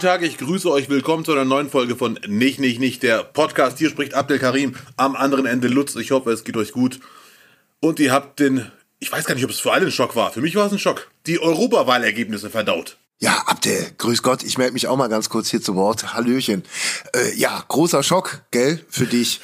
Tag, ich grüße euch, willkommen zu einer neuen Folge von Nicht, der Podcast. Hier spricht Abdel Karim, am anderen Ende Lutz. Ich hoffe, es geht euch gut. Und ihr habt ich weiß gar nicht, ob es für alle ein Schock war. Für mich war es ein Schock. Die Europawahlergebnisse verdaut. Ja, Abdel, grüß Gott, ich melde mich auch mal ganz kurz hier zu Wort. Hallöchen. Ja, großer Schock, gell, für dich.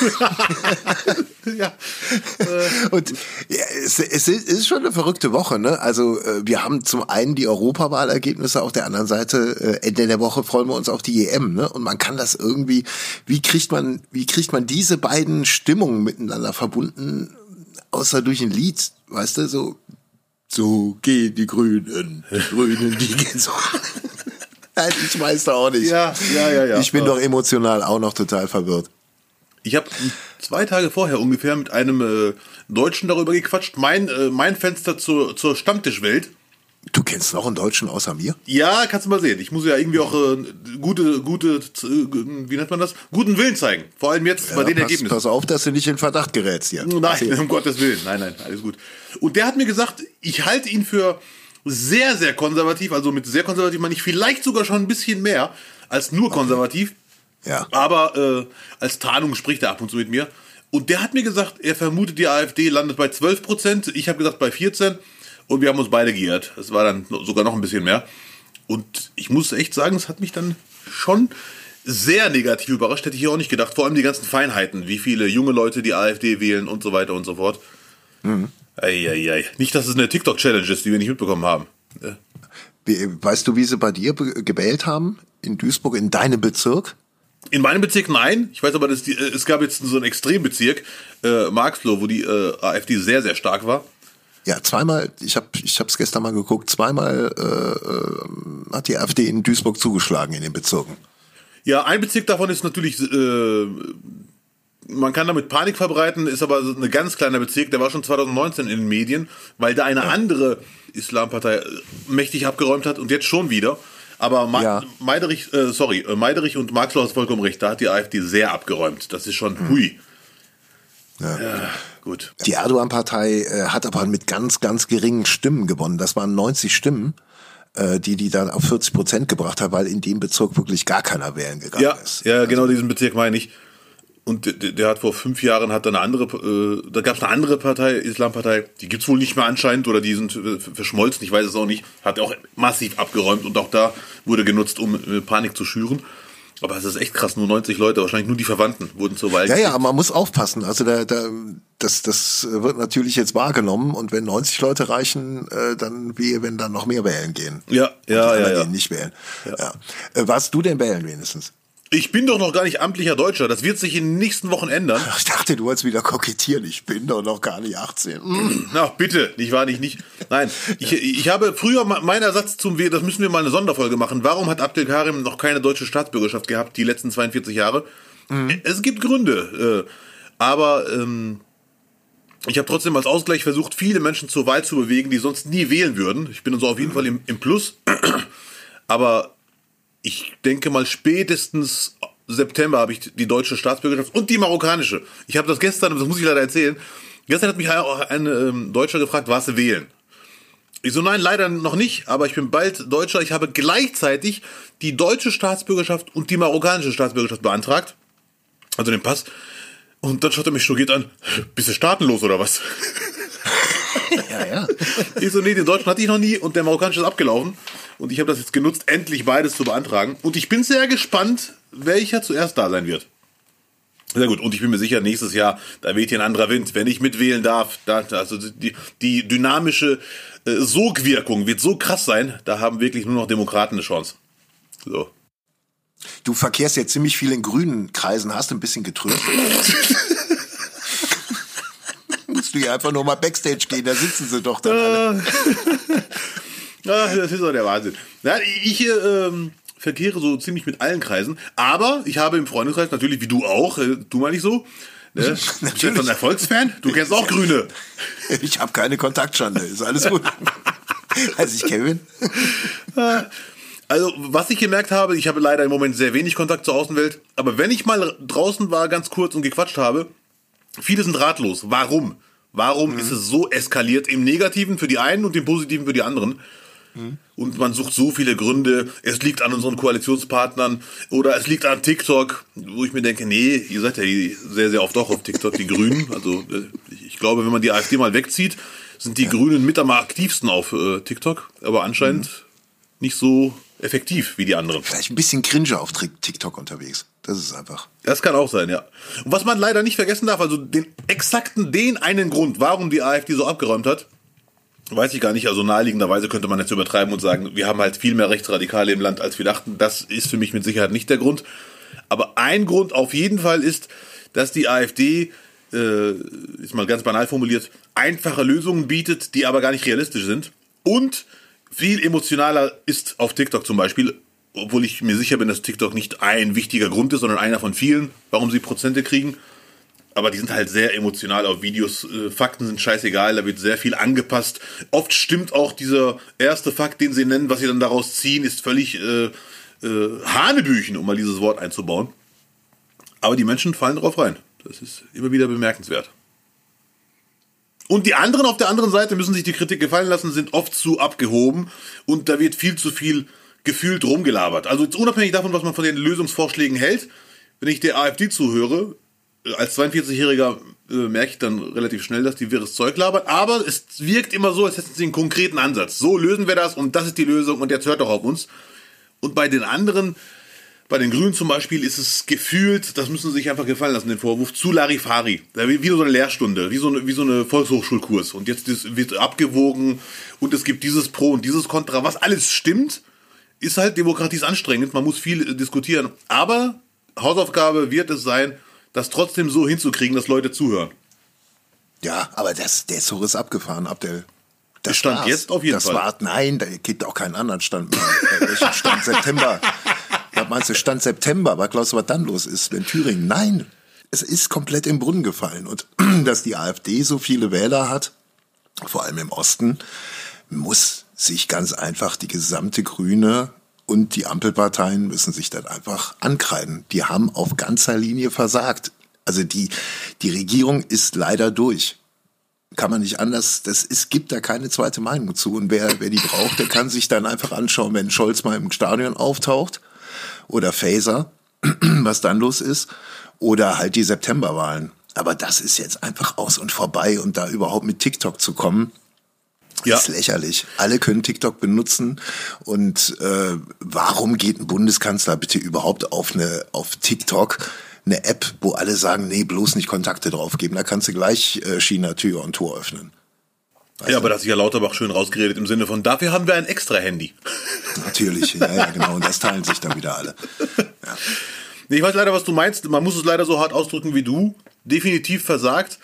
Ja. Und ja, es ist schon eine verrückte Woche, ne? Also wir haben zum einen die Europawahlergebnisse, auf der anderen Seite Ende der Woche freuen wir uns auf die EM, ne? Und man kann das irgendwie, wie kriegt man diese beiden Stimmungen miteinander verbunden, außer durch ein Lied, weißt du, so gehen die Grünen, die gehen so. Nein, ich weiß da auch nicht. Ja. Ich bin doch emotional auch noch total verwirrt. Ich habe 2 Tage vorher ungefähr mit einem Deutschen darüber gequatscht, mein Fenster zur Stammtischwelt. Du kennst noch einen Deutschen außer mir? Ja, kannst du mal sehen. Ich muss ja irgendwie auch wie nennt man das? Guten Willen zeigen. Vor allem jetzt bei den Ergebnissen. Pass auf, dass du nicht in Verdacht gerätst hier. Nein, um Gottes Willen. Nein, alles gut. Und der hat mir gesagt, ich halte ihn für sehr, sehr konservativ. Also mit sehr konservativ meine ich vielleicht sogar schon ein bisschen mehr als nur konservativ. Ja. Aber als Tarnung spricht er ab und zu mit mir. Und der hat mir gesagt, er vermutet, die AfD landet bei 12%. Ich habe gesagt bei 14%. Und wir haben uns beide geirrt. Es war dann sogar noch ein bisschen mehr. Und ich muss echt sagen, es hat mich dann schon sehr negativ überrascht. Hätte ich auch nicht gedacht. Vor allem die ganzen Feinheiten. Wie viele junge Leute die AfD wählen und so weiter und so fort. Mhm. Eieiei. Nicht, dass es eine TikTok-Challenge ist, die wir nicht mitbekommen haben. Weißt du, wie sie bei dir gewählt haben? In Duisburg, in deinem Bezirk? In meinem Bezirk nein. Ich weiß aber, es gab jetzt so einen Extrembezirk, Marxloh, wo die AfD sehr, sehr stark war. Ja, zweimal, ich hab's gestern mal geguckt, zweimal hat die AfD in Duisburg zugeschlagen in den Bezirken. Ja, ein Bezirk davon ist natürlich, man kann damit Panik verbreiten, ist aber ein ganz kleiner Bezirk, der war schon 2019 in den Medien, weil da eine andere Islampartei mächtig abgeräumt hat und jetzt schon wieder. Aber Meiderich und Marxloh hat vollkommen recht, da hat die AfD sehr abgeräumt. Das ist schon hui. Ja, gut. Die Erdogan-Partei hat aber mit ganz, ganz geringen Stimmen gewonnen. Das waren 90 Stimmen, die dann auf 40% gebracht hat, weil in dem Bezirk wirklich gar keiner wählen gegangen ist. Ja, genau diesen Bezirk meine ich. Und der hat vor 5 Jahren da gab es eine andere Partei, Islampartei, die gibt's wohl nicht mehr anscheinend oder die sind verschmolzen, ich weiß es auch nicht, hat auch massiv abgeräumt und auch da wurde genutzt, um Panik zu schüren. Aber es ist echt krass, nur 90 Leute, wahrscheinlich nur die Verwandten wurden zur Wahl. Ja, aber man muss aufpassen. Also das wird natürlich jetzt wahrgenommen und wenn 90 Leute reichen, dann wenn dann noch mehr wählen gehen. Ja. Nicht wählen. Ja. Warst du denn wählen wenigstens? Ich bin doch noch gar nicht amtlicher Deutscher. Das wird sich in den nächsten Wochen ändern. Ich dachte, du wolltest wieder kokettieren. Ich bin doch noch gar nicht 18. Ach, bitte. Ich war nicht. Nein. Ich habe früher meinen Ersatz das müssen wir mal eine Sonderfolge machen. Warum hat Abdel Karim noch keine deutsche Staatsbürgerschaft gehabt, die letzten 42 Jahre? Es gibt Gründe. Aber ich habe trotzdem als Ausgleich versucht, viele Menschen zur Wahl zu bewegen, die sonst nie wählen würden. Ich bin also auf jeden Fall im Plus. Aber ich denke mal, spätestens September habe ich die deutsche Staatsbürgerschaft und die marokkanische. Ich habe das gestern, das muss ich leider erzählen, gestern hat mich ein Deutscher gefragt, warst du wählen? Ich so, nein, leider noch nicht, aber ich bin bald Deutscher. Ich habe gleichzeitig die deutsche Staatsbürgerschaft und die marokkanische Staatsbürgerschaft beantragt. Also den Pass. Und dann schaut er mich schockiert an, bist du staatenlos oder was? Ja. Ich so, nee, den deutschen hatte ich noch nie und der marokkanische ist abgelaufen. Und ich habe das jetzt genutzt, endlich beides zu beantragen. Und ich bin sehr gespannt, welcher zuerst da sein wird. Sehr gut. Und ich bin mir sicher, nächstes Jahr, da weht hier ein anderer Wind. Wenn ich mitwählen darf, also die dynamische Sogwirkung wird so krass sein, da haben wirklich nur noch Demokraten eine Chance. So. Du verkehrst jetzt ziemlich viel in grünen Kreisen, hast ein bisschen getröstet. Musst du ja einfach nur mal Backstage gehen, da sitzen sie doch dann alle. Das ist doch der Wahnsinn. Ja, ich verkehre so ziemlich mit allen Kreisen, aber ich habe im Freundeskreis, natürlich wie du auch, du mal nicht so, ne? Du bist ja ein Erfolgsfan, du kennst auch Grüne. Ich habe keine Kontaktschande, ist alles gut. Also ich Kevin. Also, was ich gemerkt habe, ich habe leider im Moment sehr wenig Kontakt zur Außenwelt, aber wenn ich mal draußen war, ganz kurz und gequatscht habe, viele sind ratlos. Warum? Warum ist es so eskaliert? Im Negativen für die einen und im Positiven für die anderen. Und man sucht so viele Gründe, es liegt an unseren Koalitionspartnern oder es liegt an TikTok, wo ich mir denke, nee, ihr seid ja sehr, sehr oft auch auf TikTok, die Grünen. Also ich glaube, wenn man die AfD mal wegzieht, sind die Grünen mit am aktivsten auf TikTok, aber anscheinend nicht so effektiv wie die anderen. Vielleicht ein bisschen cringe auf TikTok unterwegs. Das ist einfach. Das kann auch sein, ja. Und was man leider nicht vergessen darf, also den einen Grund, warum die AfD so abgeräumt hat, weiß ich gar nicht. Also naheliegenderweise könnte man jetzt übertreiben und sagen, wir haben halt viel mehr Rechtsradikale im Land, als wir dachten. Das ist für mich mit Sicherheit nicht der Grund. Aber ein Grund auf jeden Fall ist, dass die AfD, ist mal ganz banal formuliert, einfache Lösungen bietet, die aber gar nicht realistisch sind. Und viel emotionaler ist auf TikTok zum Beispiel, obwohl ich mir sicher bin, dass TikTok nicht ein wichtiger Grund ist, sondern einer von vielen, warum sie Prozente kriegen. Aber die sind halt sehr emotional auf Videos. Fakten sind scheißegal, da wird sehr viel angepasst. Oft stimmt auch dieser erste Fakt, den sie nennen, was sie dann daraus ziehen, ist völlig Hanebüchen, um mal dieses Wort einzubauen. Aber die Menschen fallen drauf rein. Das ist immer wieder bemerkenswert. Und die anderen auf der anderen Seite müssen sich die Kritik gefallen lassen, sind oft zu abgehoben und da wird viel zu viel gefühlt rumgelabert. Also jetzt unabhängig davon, was man von den Lösungsvorschlägen hält, wenn ich der AfD zuhöre, als 42-Jähriger merke ich dann relativ schnell, dass die wirres Zeug labern, aber es wirkt immer so, als hätten sie einen konkreten Ansatz. So lösen wir das und das ist die Lösung und jetzt hört doch auf uns. Und bei den anderen, bei den Grünen zum Beispiel, ist es gefühlt, das müssen sie sich einfach gefallen lassen, den Vorwurf, zu Larifari. Wie so eine Lehrstunde, wie so eine Volkshochschulkurs. Und jetzt wird abgewogen und es gibt dieses Pro und dieses Contra. Was alles stimmt, ist halt, Demokratie ist anstrengend, man muss viel diskutieren. Aber Hausaufgabe wird es sein, das trotzdem so hinzukriegen, dass Leute zuhören. Ja, aber der Zug ist abgefahren, Abdel. Das Stand war's. Jetzt auf jeden Fall. Nein, da gibt auch keinen anderen Stand mehr. Welchen Stand September? Was meinst du, Stand September? Was glaubst du, was dann los ist in Thüringen? Nein, es ist komplett im Brunnen gefallen. Und dass die AfD so viele Wähler hat, vor allem im Osten, muss sich ganz einfach die gesamte Grüne und die Ampelparteien müssen sich das einfach ankreiden. Die haben auf ganzer Linie versagt. Also die Regierung ist leider durch. Kann man nicht anders, gibt da keine zweite Meinung zu. Und wer die braucht, der kann sich dann einfach anschauen, wenn Scholz mal im Stadion auftaucht oder Faeser, was dann los ist, oder halt die Septemberwahlen. Aber das ist jetzt einfach aus und vorbei und da überhaupt mit TikTok zu kommen, ist lächerlich. Alle können TikTok benutzen und warum geht ein Bundeskanzler bitte überhaupt auf TikTok, eine App, wo alle sagen, nee, bloß nicht Kontakte draufgeben, da kannst du gleich China Tür und Tor öffnen. Weißt du? Aber das ist ja Lauterbach schön rausgeredet im Sinne von, dafür haben wir ein extra Handy. Natürlich, ja, genau, und das teilen sich dann wieder alle. Ja. Ich weiß leider, was du meinst, man muss es leider so hart ausdrücken wie du, definitiv versagt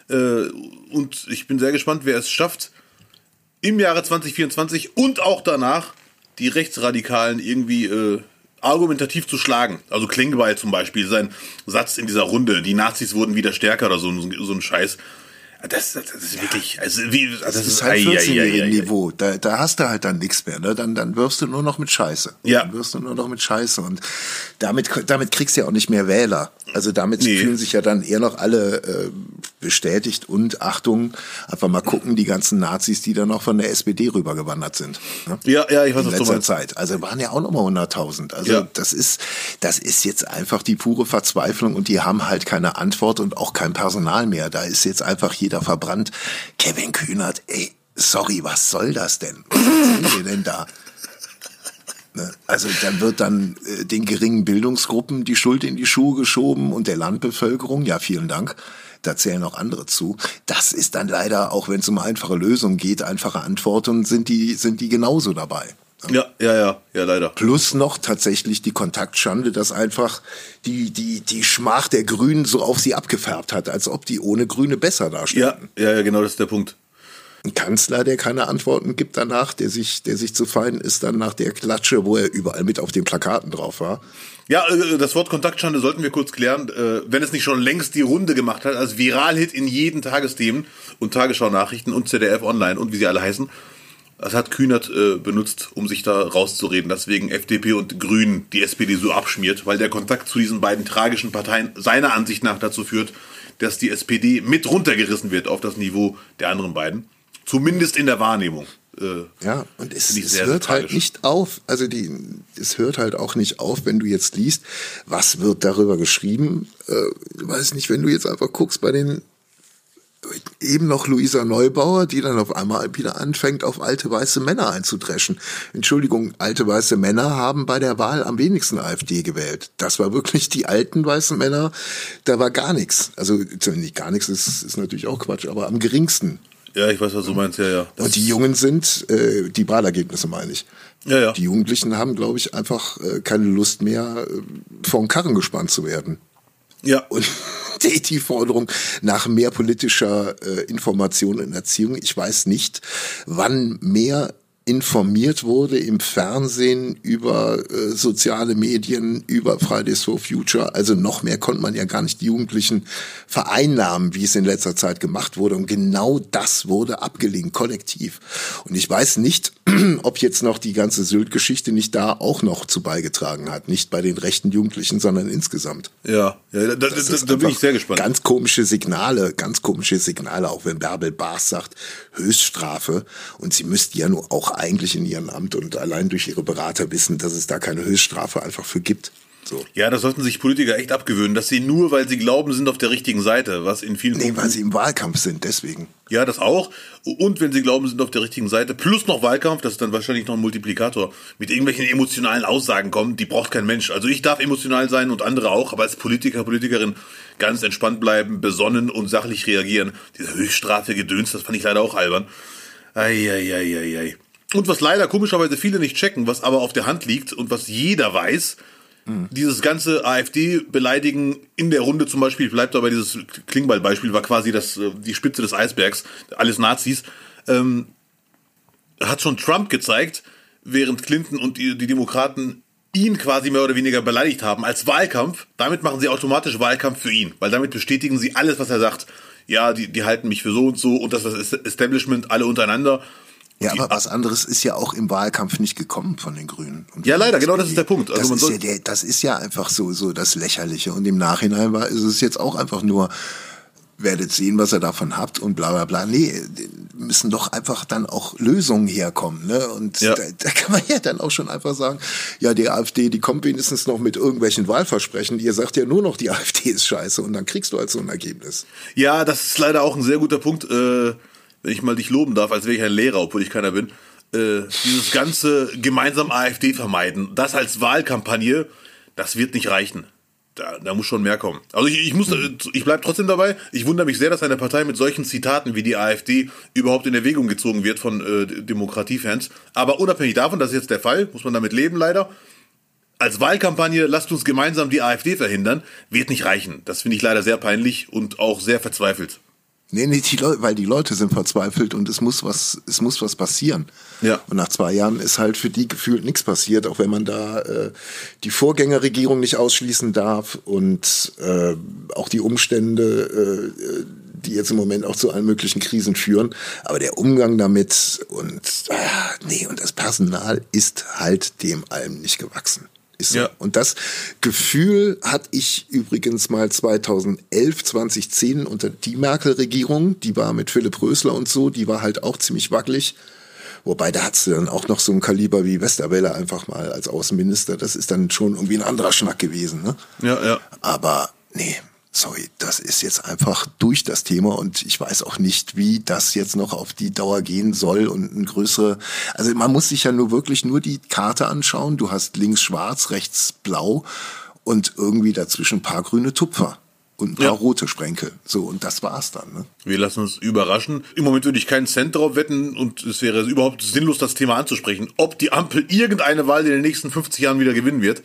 und ich bin sehr gespannt, wer es schafft, im Jahre 2024 und auch danach die Rechtsradikalen irgendwie argumentativ zu schlagen. Also Klingbeil zum Beispiel, sein Satz in dieser Runde, die Nazis wurden wieder stärker oder so ein Scheiß. Das ist wirklich, das ist halt 14-jährigen Niveau. Da hast du halt dann nichts mehr, ne? Dann wirfst du nur noch mit Scheiße. Ja. Dann wirfst du nur noch mit Scheiße und damit kriegst du ja auch nicht mehr Wähler. Also damit fühlen sich ja dann eher noch alle bestätigt und Achtung, einfach mal gucken, die ganzen Nazis, die dann noch von der SPD rübergewandert sind. Ne? Ja, ich weiß, was du meinst. In letzter Zeit. Also waren ja auch noch mal 100.000. Also das ist jetzt einfach die pure Verzweiflung und die haben halt keine Antwort und auch kein Personal mehr. Da ist jetzt einfach jeder verbrannt. Kevin Kühnert, ey, sorry, was soll das denn? Was erzählen wir denn da? Ne? Also dann wird den geringen Bildungsgruppen die Schuld in die Schuhe geschoben und der Landbevölkerung, ja, vielen Dank, da zählen auch andere zu. Das ist dann leider, auch wenn es um einfache Lösungen geht, einfache Antworten, sind die genauso dabei. Ja, leider. Plus noch tatsächlich die Kontaktschande, dass einfach die Schmach der Grünen so auf sie abgefärbt hat, als ob die ohne Grüne besser dastehen. Ja, genau, das ist der Punkt. Ein Kanzler, der keine Antworten gibt danach, der sich zu fein ist dann nach der Klatsche, wo er überall mit auf den Plakaten drauf war. Ja, das Wort Kontaktschande sollten wir kurz klären, wenn es nicht schon längst die Runde gemacht hat, als Viralhit in jeden Tagesthemen und Tagesschau-Nachrichten und ZDF Online und wie sie alle heißen. Das hat Kühnert benutzt, um sich da rauszureden, dass wegen FDP und Grünen die SPD so abschmiert, weil der Kontakt zu diesen beiden tragischen Parteien seiner Ansicht nach dazu führt, dass die SPD mit runtergerissen wird auf das Niveau der anderen beiden. Zumindest in der Wahrnehmung. Ja, und es sehr, hört sehr halt tragisch. nicht auf. Also es hört halt auch nicht auf, wenn du jetzt liest, was wird darüber geschrieben. Weiß nicht, wenn du jetzt einfach guckst bei den eben noch Luisa Neubauer, die dann auf einmal wieder anfängt, auf alte weiße Männer einzudreschen. Entschuldigung, alte weiße Männer haben bei der Wahl am wenigsten AfD gewählt. Das war wirklich die alten weißen Männer, da war gar nichts. Also nicht gar nichts, ist natürlich auch Quatsch, aber am geringsten. Ja, ich weiß, was du meinst, ja. Und die Jungen sind, die Wahlergebnisse meine ich. Ja. Die Jugendlichen haben, glaube ich, einfach keine Lust mehr, vor den Karren gespannt zu werden. Ja. Und die Forderung nach mehr politischer Information in Erziehung. Ich weiß nicht, wann mehr informiert wurde im Fernsehen über soziale Medien, über Fridays for Future. Also noch mehr konnte man ja gar nicht die Jugendlichen vereinnahmen, wie es in letzter Zeit gemacht wurde. Und genau das wurde abgelehnt, kollektiv. Und ich weiß nicht, ob jetzt noch die ganze Sylt-Geschichte nicht da auch noch zu beigetragen hat. Nicht bei den rechten Jugendlichen, sondern insgesamt. Ja, da bin ich sehr gespannt. Ganz komische Signale, auch wenn Bärbel Baas sagt, Höchststrafe. Und sie müsste ja nur auch eigentlich in ihrem Amt und allein durch ihre Berater wissen, dass es da keine Höchststrafe einfach für gibt. So. Ja, das sollten sich Politiker echt abgewöhnen, dass sie nur, weil sie glauben, sind auf der richtigen Seite, was in vielen Nee, weil sie im Wahlkampf sind, deswegen. Ja, das auch. Und wenn sie glauben, sind auf der richtigen Seite, plus noch Wahlkampf, das ist dann wahrscheinlich noch ein Multiplikator, mit irgendwelchen emotionalen Aussagen kommen, die braucht kein Mensch. Also ich darf emotional sein und andere auch, aber als Politiker, Politikerin ganz entspannt bleiben, besonnen und sachlich reagieren. Diese Höchststrafe-Gedöns, das fand ich leider auch albern. Eieieiei. Und was leider komischerweise viele nicht checken, was aber auf der Hand liegt und was jeder weiß, dieses ganze AfD-Beleidigen in der Runde zum Beispiel, bleibt dabei, dieses Klingbeil-Beispiel war quasi die Spitze des Eisbergs, alles Nazis, hat schon Trump gezeigt, während Clinton und die Demokraten ihn quasi mehr oder weniger beleidigt haben als Wahlkampf. Damit machen sie automatisch Wahlkampf für ihn, weil damit bestätigen sie alles, was er sagt. Ja, die halten mich für so und das Establishment, alle untereinander. Ja, aber was anderes ist ja auch im Wahlkampf nicht gekommen von den Grünen. Und ja, leider, genau das ist der Punkt. Also das ist ja einfach so das Lächerliche. Und im Nachhinein ist es jetzt auch einfach nur, werdet sehen, was ihr davon habt und bla bla bla. Nee, müssen doch einfach dann auch Lösungen herkommen. Ne? Und ja. Da kann man ja dann auch schon einfach sagen, ja, die AfD, die kommt wenigstens noch mit irgendwelchen Wahlversprechen. Ihr sagt ja nur noch, die AfD ist scheiße und dann kriegst du halt so ein Ergebnis. Ja, das ist leider auch ein sehr guter Punkt. Wenn ich mal dich loben darf, als wäre ich ein Lehrer, obwohl ich keiner bin, dieses ganze gemeinsam AfD vermeiden, das als Wahlkampagne, das wird nicht reichen. Da muss schon mehr kommen. Also ich bleibe trotzdem dabei. Ich wundere mich sehr, dass eine Partei mit solchen Zitaten wie die AfD überhaupt in Erwägung gezogen wird von Demokratiefans. Aber unabhängig davon, das ist jetzt der Fall, muss man damit leben leider. Als Wahlkampagne, lasst uns gemeinsam die AfD verhindern, wird nicht reichen. Das finde ich leider sehr peinlich und auch sehr verzweifelt. Nee, weil die Leute sind verzweifelt und es muss was passieren. Ja. Und nach 2 Jahren ist halt für die gefühlt nichts passiert, auch wenn man da die Vorgängerregierung nicht ausschließen darf und auch die Umstände, die jetzt im Moment auch zu allen möglichen Krisen führen. Aber der Umgang damit und das Personal ist halt dem allem nicht gewachsen. Ist so. Ja. Und das Gefühl hatte ich übrigens mal 2011, 2010 unter die Merkel-Regierung, die war mit Philipp Rösler und so, die war halt auch ziemlich wackelig. Wobei, da hattest du dann auch noch so ein Kaliber wie Westerwelle einfach mal als Außenminister. Das ist dann schon irgendwie ein anderer Schnack gewesen. Ne? Ja. Aber nee, sorry, das ist jetzt einfach durch das Thema und ich weiß auch nicht, wie das jetzt noch auf die Dauer gehen soll und eine größere, also man muss sich ja wirklich nur die Karte anschauen, du hast links schwarz, rechts blau und irgendwie dazwischen ein paar grüne Tupfer und ein paar rote Sprenkel, so und das war's dann. Ne? Wir lassen uns überraschen. Im Moment würde ich keinen Cent drauf wetten und es wäre überhaupt sinnlos, das Thema anzusprechen, ob die Ampel irgendeine Wahl in den nächsten 50 Jahren wieder gewinnen wird.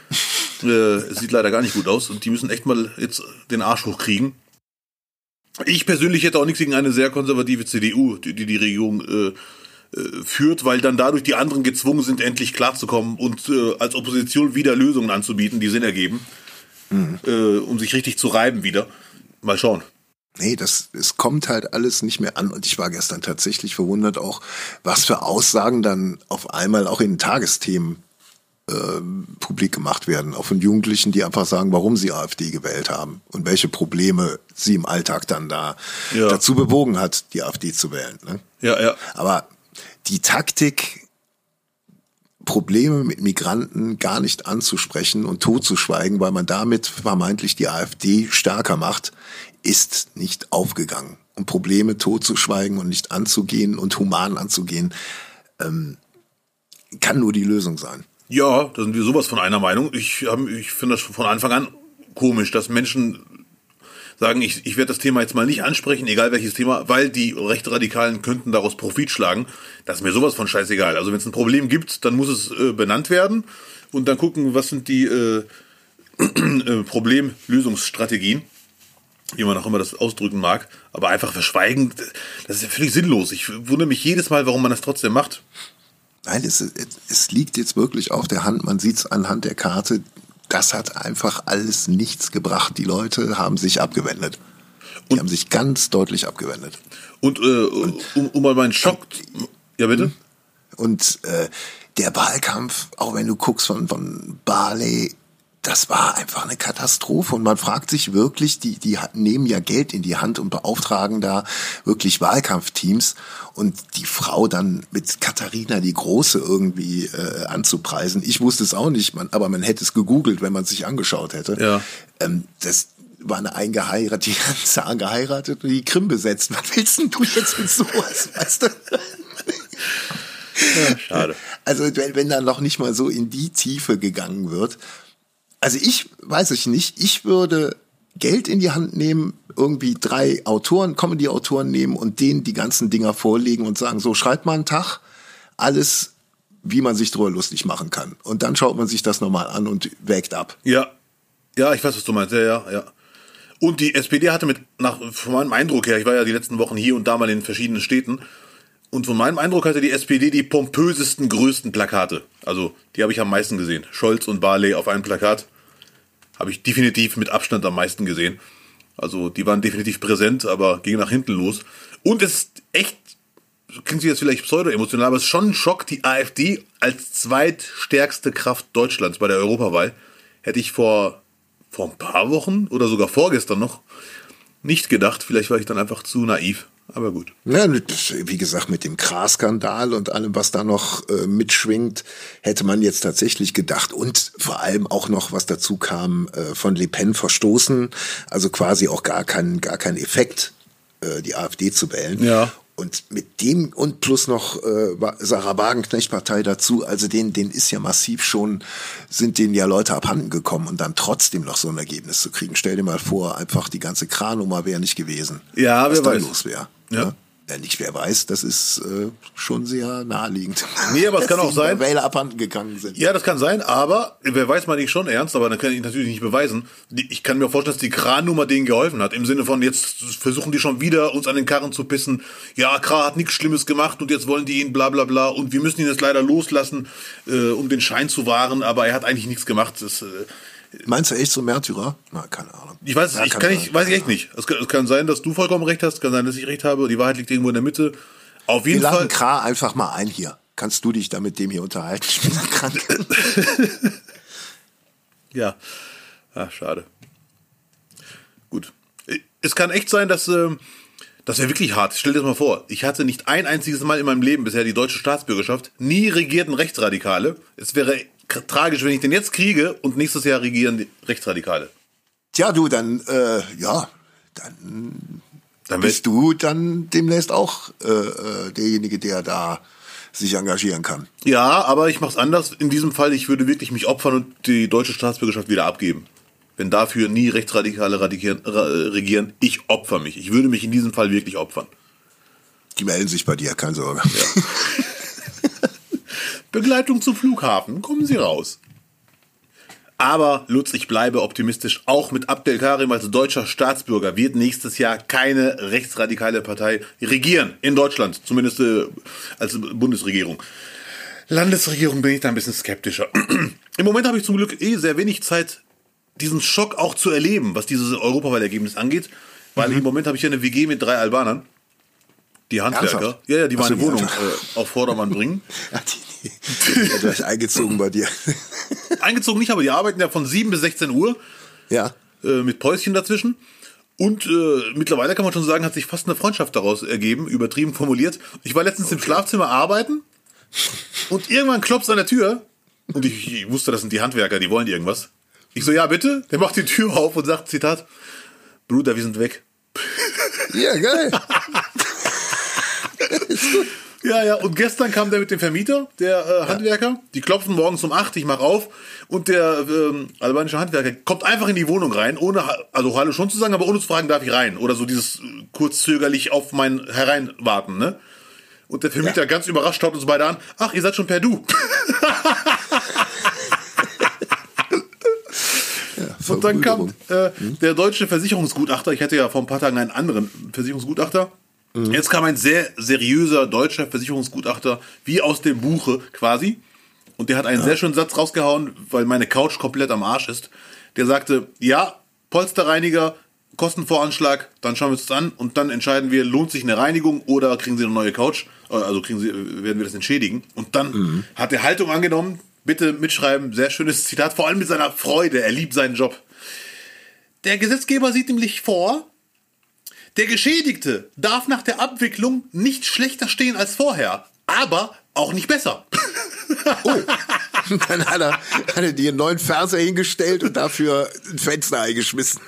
Es sieht leider gar nicht gut aus und die müssen echt mal jetzt den Arsch hochkriegen. Ich persönlich hätte auch nichts gegen eine sehr konservative CDU, die Regierung führt, weil dann dadurch die anderen gezwungen sind, endlich klarzukommen und als Opposition wieder Lösungen anzubieten, die Sinn ergeben, um sich richtig zu reiben wieder. Mal schauen. Nee, es kommt halt alles nicht mehr an und ich war gestern tatsächlich verwundert auch, was für Aussagen dann auf einmal auch in den Tagesthemen publik gemacht werden, auch von Jugendlichen, die einfach sagen, warum sie AfD gewählt haben und welche Probleme sie im Alltag dann dazu bewogen hat, die AfD zu wählen. Ne? Ja. Aber die Taktik, Probleme mit Migranten gar nicht anzusprechen und totzuschweigen, weil man damit vermeintlich die AfD stärker macht, ist nicht aufgegangen. Und Probleme totzuschweigen und nicht anzugehen und human anzugehen, kann nur die Lösung sein. Ja, da sind wir sowas von einer Meinung. Ich finde das von Anfang an komisch, dass Menschen sagen, ich werde das Thema jetzt mal nicht ansprechen, egal welches Thema, weil die Rechtsradikalen könnten daraus Profit schlagen. Das ist mir sowas von scheißegal. Also wenn es ein Problem gibt, dann muss es benannt werden und dann gucken, was sind die Problemlösungsstrategien, wie man auch immer das ausdrücken mag. Aber einfach verschweigen, das ist ja völlig sinnlos. Ich wundere mich jedes Mal, warum man das trotzdem macht. Nein, es liegt jetzt wirklich auf der Hand, man sieht es anhand der Karte, das hat einfach alles nichts gebracht. Die Leute haben sich abgewendet. Die haben sich ganz deutlich abgewendet. Und um mal meinen Schock... Ja, bitte? Und der Wahlkampf, auch wenn du guckst von Barley, das war einfach eine Katastrophe. Und man fragt sich wirklich, die nehmen ja Geld in die Hand und beauftragen da wirklich Wahlkampfteams. Und die Frau dann mit Katharina die Große irgendwie anzupreisen. Ich wusste es auch nicht, aber man hätte es gegoogelt, wenn man es sich angeschaut hätte. Ja. Das war eine die ganze angeheiratet und die Krim besetzt. Was willst denn du jetzt mit sowas, weißt du? Ja, schade. Also wenn dann noch nicht mal so in die Tiefe gegangen wird. Also weiß ich nicht, ich würde Geld in die Hand nehmen, irgendwie 3 Autoren, Comedy-Autoren nehmen und denen die ganzen Dinger vorlegen und sagen, so schreibt mal einen Tag, alles, wie man sich drüber lustig machen kann. Und dann schaut man sich das nochmal an und wägt ab. Ja, ich weiß, was du meinst, ja. Und die SPD hatte von meinem Eindruck her, ich war ja die letzten Wochen hier und da mal in verschiedenen Städten, und von meinem Eindruck hatte die SPD die pompösesten, größten Plakate. Also, die habe ich am meisten gesehen. Scholz und Barley auf einem Plakat habe ich definitiv mit Abstand am meisten gesehen. Also, die waren definitiv präsent, aber gingen nach hinten los. Und es ist echt, klingt sich jetzt vielleicht pseudo-emotional, aber es ist schon ein Schock, die AfD als zweitstärkste Kraft Deutschlands bei der Europawahl hätte ich vor ein paar Wochen oder sogar vorgestern noch nicht gedacht. Vielleicht war ich dann einfach zu naiv. Aber gut. Ja, wie gesagt, mit dem Kra-Skandal und allem, was da noch mitschwingt, hätte man jetzt tatsächlich gedacht. Und vor allem auch noch, was dazu kam, von Le Pen verstoßen. Also quasi auch gar kein Effekt, die AfD zu wählen. Ja. Und mit dem und plus noch Sarah Wagenknecht-Partei dazu, also denen ist ja massiv sind denen ja Leute abhanden gekommen und dann trotzdem noch so ein Ergebnis zu kriegen. Stell dir mal vor, einfach die ganze Kra-Nummer wäre nicht gewesen. Ja, was wer da weiß. Los wäre. Ja. Ja, nicht wer weiß, das ist schon sehr naheliegend. Nee, aber es kann auch sein, Wähler abhanden gegangen sind. Ja, das kann sein, aber wer weiß, meine ich schon ernst, aber dann kann ich natürlich nicht beweisen. Ich kann mir vorstellen, dass die Kra-Nummer denen geholfen hat, im Sinne von, jetzt versuchen die schon wieder uns an den Karren zu pissen. Ja, Kra hat nichts Schlimmes gemacht und jetzt wollen die ihn bla bla bla und wir müssen ihn jetzt leider loslassen, um den Schein zu wahren, aber er hat eigentlich nichts gemacht. Meinst du echt so Märtyrer? Na, keine Ahnung. Ich weiß ich echt nicht. Es kann sein, dass du vollkommen recht hast, kann sein, dass ich recht habe, die Wahrheit liegt irgendwo in der Mitte. Auf jeden Fall. Wir laden Kra einfach mal ein hier. Kannst du dich da mit dem hier unterhalten? Ich bin krank. Ja. Ach, schade. Gut. Es kann echt sein, dass das wäre wirklich hart. Stell dir das mal vor. Ich hatte nicht ein einziges Mal in meinem Leben bisher die deutsche Staatsbürgerschaft. Nie regierten Rechtsradikale. Es wäre tragisch, wenn ich den jetzt kriege und nächstes Jahr regieren die Rechtsradikale. Tja, du, dann bist du dann demnächst auch derjenige, der da sich engagieren kann. Ja, aber ich mach's anders. In diesem Fall, ich würde wirklich mich opfern und die deutsche Staatsbürgerschaft wieder abgeben. Wenn dafür nie Rechtsradikale regieren, ich opfer mich. Ich würde mich in diesem Fall wirklich opfern. Die melden sich bei dir, keine Sorge. Ja. Begleitung zum Flughafen, kommen Sie raus. Aber, Lutz, ich bleibe optimistisch. Auch mit Abdelkarim als deutscher Staatsbürger wird nächstes Jahr keine rechtsradikale Partei regieren. In Deutschland, zumindest als Bundesregierung. Landesregierung bin ich da ein bisschen skeptischer. Im Moment habe ich zum Glück sehr wenig Zeit, diesen Schock auch zu erleben, was dieses Europawahlergebnis angeht. Weil im Moment habe ich ja eine WG mit 3 Albanern. Die Handwerker. Ernsthaft? Ja, die meine Wohnung auf Vordermann bringen. Ja, gleich eingezogen bei dir. Eingezogen nicht, aber die arbeiten ja von 7 bis 16 Uhr. Ja. Mit Päuschen dazwischen. Und mittlerweile kann man schon sagen, hat sich fast eine Freundschaft daraus ergeben, übertrieben formuliert. Ich war letztens im Schlafzimmer arbeiten und irgendwann klopft es an der Tür und ich wusste, das sind die Handwerker, die wollen irgendwas. Ich so, ja bitte. Der macht die Tür auf und sagt, Zitat, Bruder, wir sind weg. Ja, geil. Ja, und gestern kam der mit dem Vermieter, der Handwerker, die klopfen morgens um 8, ich mach auf und der albanische Handwerker kommt einfach in die Wohnung rein, ohne, also Hallo schon zu sagen, aber ohne zu fragen, darf ich rein? Oder so dieses kurz zögerlich auf mein Hereinwarten, ne? Und der Vermieter ganz überrascht schaut uns beide an, ach, ihr seid schon per Du. Und dann kam der deutsche Versicherungsgutachter, ich hatte ja vor ein paar Tagen einen anderen Versicherungsgutachter, jetzt kam ein sehr seriöser deutscher Versicherungsgutachter, wie aus dem Buche quasi. Und der hat einen sehr schönen Satz rausgehauen, weil meine Couch komplett am Arsch ist. Der sagte, ja, Polsterreiniger, Kostenvoranschlag, dann schauen wir uns das an und dann entscheiden wir, lohnt sich eine Reinigung oder kriegen Sie eine neue Couch, also werden wir das entschädigen. Und dann hat er Haltung angenommen, bitte mitschreiben, sehr schönes Zitat, vor allem mit seiner Freude, er liebt seinen Job. Der Gesetzgeber sieht nämlich vor, der Geschädigte darf nach der Abwicklung nicht schlechter stehen als vorher, aber auch nicht besser. Oh, dann hat er dir einen neuen Fernseher hingestellt und dafür ein Fenster eingeschmissen.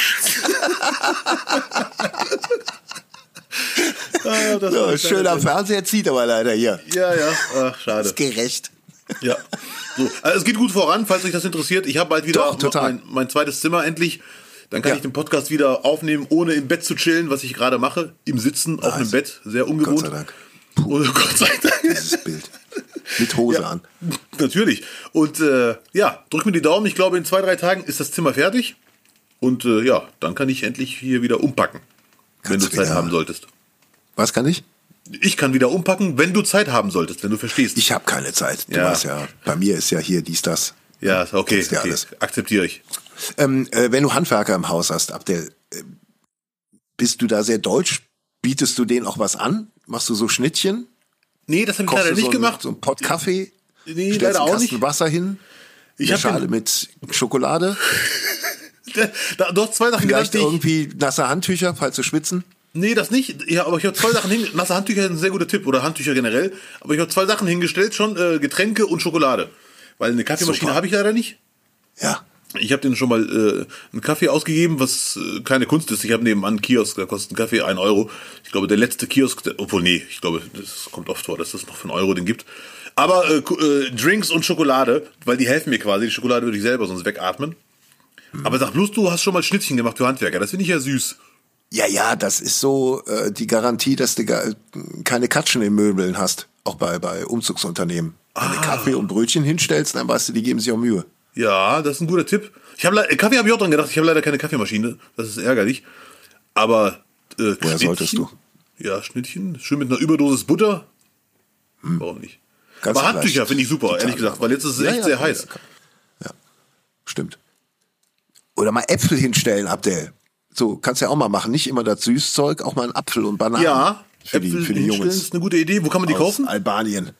Schöner Fernseher zieht aber leider hier. Ja, ach, schade. Ist gerecht. Ja, so. Also es geht gut voran, falls euch das interessiert. Ich habe bald wieder mein zweites Zimmer endlich. Dann kann ich den Podcast wieder aufnehmen, ohne im Bett zu chillen, was ich gerade mache. Im Sitzen auf einem Bett, sehr ungewohnt. Gott sei Dank. Gott sei Dank. Dieses Bild. Mit Hose an. Natürlich. Und drück mir die Daumen. Ich glaube, in 2-3 Tagen ist das Zimmer fertig. Und dann kann ich endlich hier wieder umpacken. Wenn du Zeit haben solltest. Was kann ich? Ich kann wieder umpacken, wenn du Zeit haben solltest, wenn du verstehst. Ich habe keine Zeit. Du weißt ja, bei mir ist ja hier dies, das. Ja, okay. Akzeptiere ich. Wenn du Handwerker im Haus hast, Abdel, bist du da sehr deutsch? Bietest du denen auch was an? Machst du so Schnittchen? Nee, das habe ich leider nicht gemacht. So ein Pott Kaffee? Nee, stellst leider einen auch Kasten nicht. Wasser hin? Ich habe Schale mit Schokolade? Du hast 2 Sachen Vielleicht genannt, irgendwie nasse Handtücher, falls du schwitzen? Nee, das nicht. Ja, aber ich habe 2 Sachen hingestellt. Nasse Handtücher ist ein sehr guter Tipp. Oder Handtücher generell. Aber ich habe 2 Sachen hingestellt schon. Getränke und Schokolade. Weil eine Kaffeemaschine habe ich leider nicht. Ja. Ich habe denen schon mal einen Kaffee ausgegeben, was keine Kunst ist. Ich habe nebenan einen Kiosk, da kostet ein Kaffee 1 Euro. Ich glaube, der letzte Kiosk, ich glaube, das kommt oft vor, dass es noch für 1 Euro den gibt. Aber Drinks und Schokolade, weil die helfen mir quasi. Die Schokolade würde ich selber sonst wegatmen. Aber sag bloß, du hast schon mal Schnittchen gemacht für Handwerker. Das finde ich ja süß. Ja, das ist so die Garantie, dass du keine Katschen in Möbeln hast. Auch bei Umzugsunternehmen. Wenn du Kaffee und Brötchen hinstellst, dann weißt du, die geben sich auch Mühe. Ja, das ist ein guter Tipp. Kaffee habe ich auch dran gedacht. Ich habe leider keine Kaffeemaschine. Das ist ärgerlich. Aber woher solltest du? Ja, Schnittchen. Schön mit einer Überdosis Butter. Warum nicht? Aber Handtücher finde ich super, ehrlich gesagt. Weil jetzt ist es echt sehr heiß. Ja, stimmt. Oder mal Äpfel hinstellen, Abdel. So, kannst du ja auch mal machen. Nicht immer das Süßzeug, auch mal einen Apfel und Bananen. Ja, für die Jungs. Ist eine gute Idee. Wo kann man die kaufen? Albanien.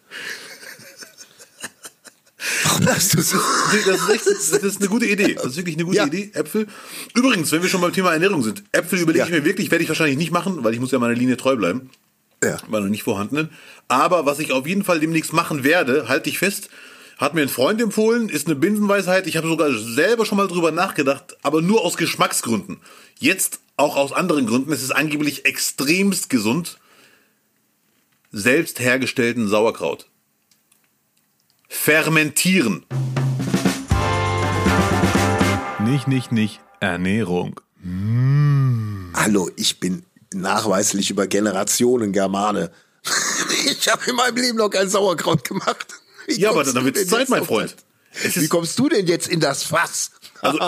Warum hast du so? Das ist eine gute Idee. Das ist wirklich eine gute Idee. Äpfel. Übrigens, wenn wir schon beim Thema Ernährung sind, Äpfel überlege ich mir wirklich, werde ich wahrscheinlich nicht machen, weil ich muss ja meiner Linie treu bleiben. Ja. Bei noch nicht vorhandenen. Aber was ich auf jeden Fall demnächst machen werde, halte ich fest, hat mir ein Freund empfohlen, ist eine Binsenweisheit. Ich habe sogar selber schon mal drüber nachgedacht, aber nur aus Geschmacksgründen. Jetzt auch aus anderen Gründen. Es ist angeblich extremst gesund. Selbst hergestellten Sauerkraut. Fermentieren. Nicht. Ernährung. Hallo, ich bin nachweislich über Generationen Germane. Ich habe in meinem Leben noch kein Sauerkraut gemacht. Ja, aber dann wird es Zeit, mein Freund. Wie kommst du denn jetzt in das Fass? Also,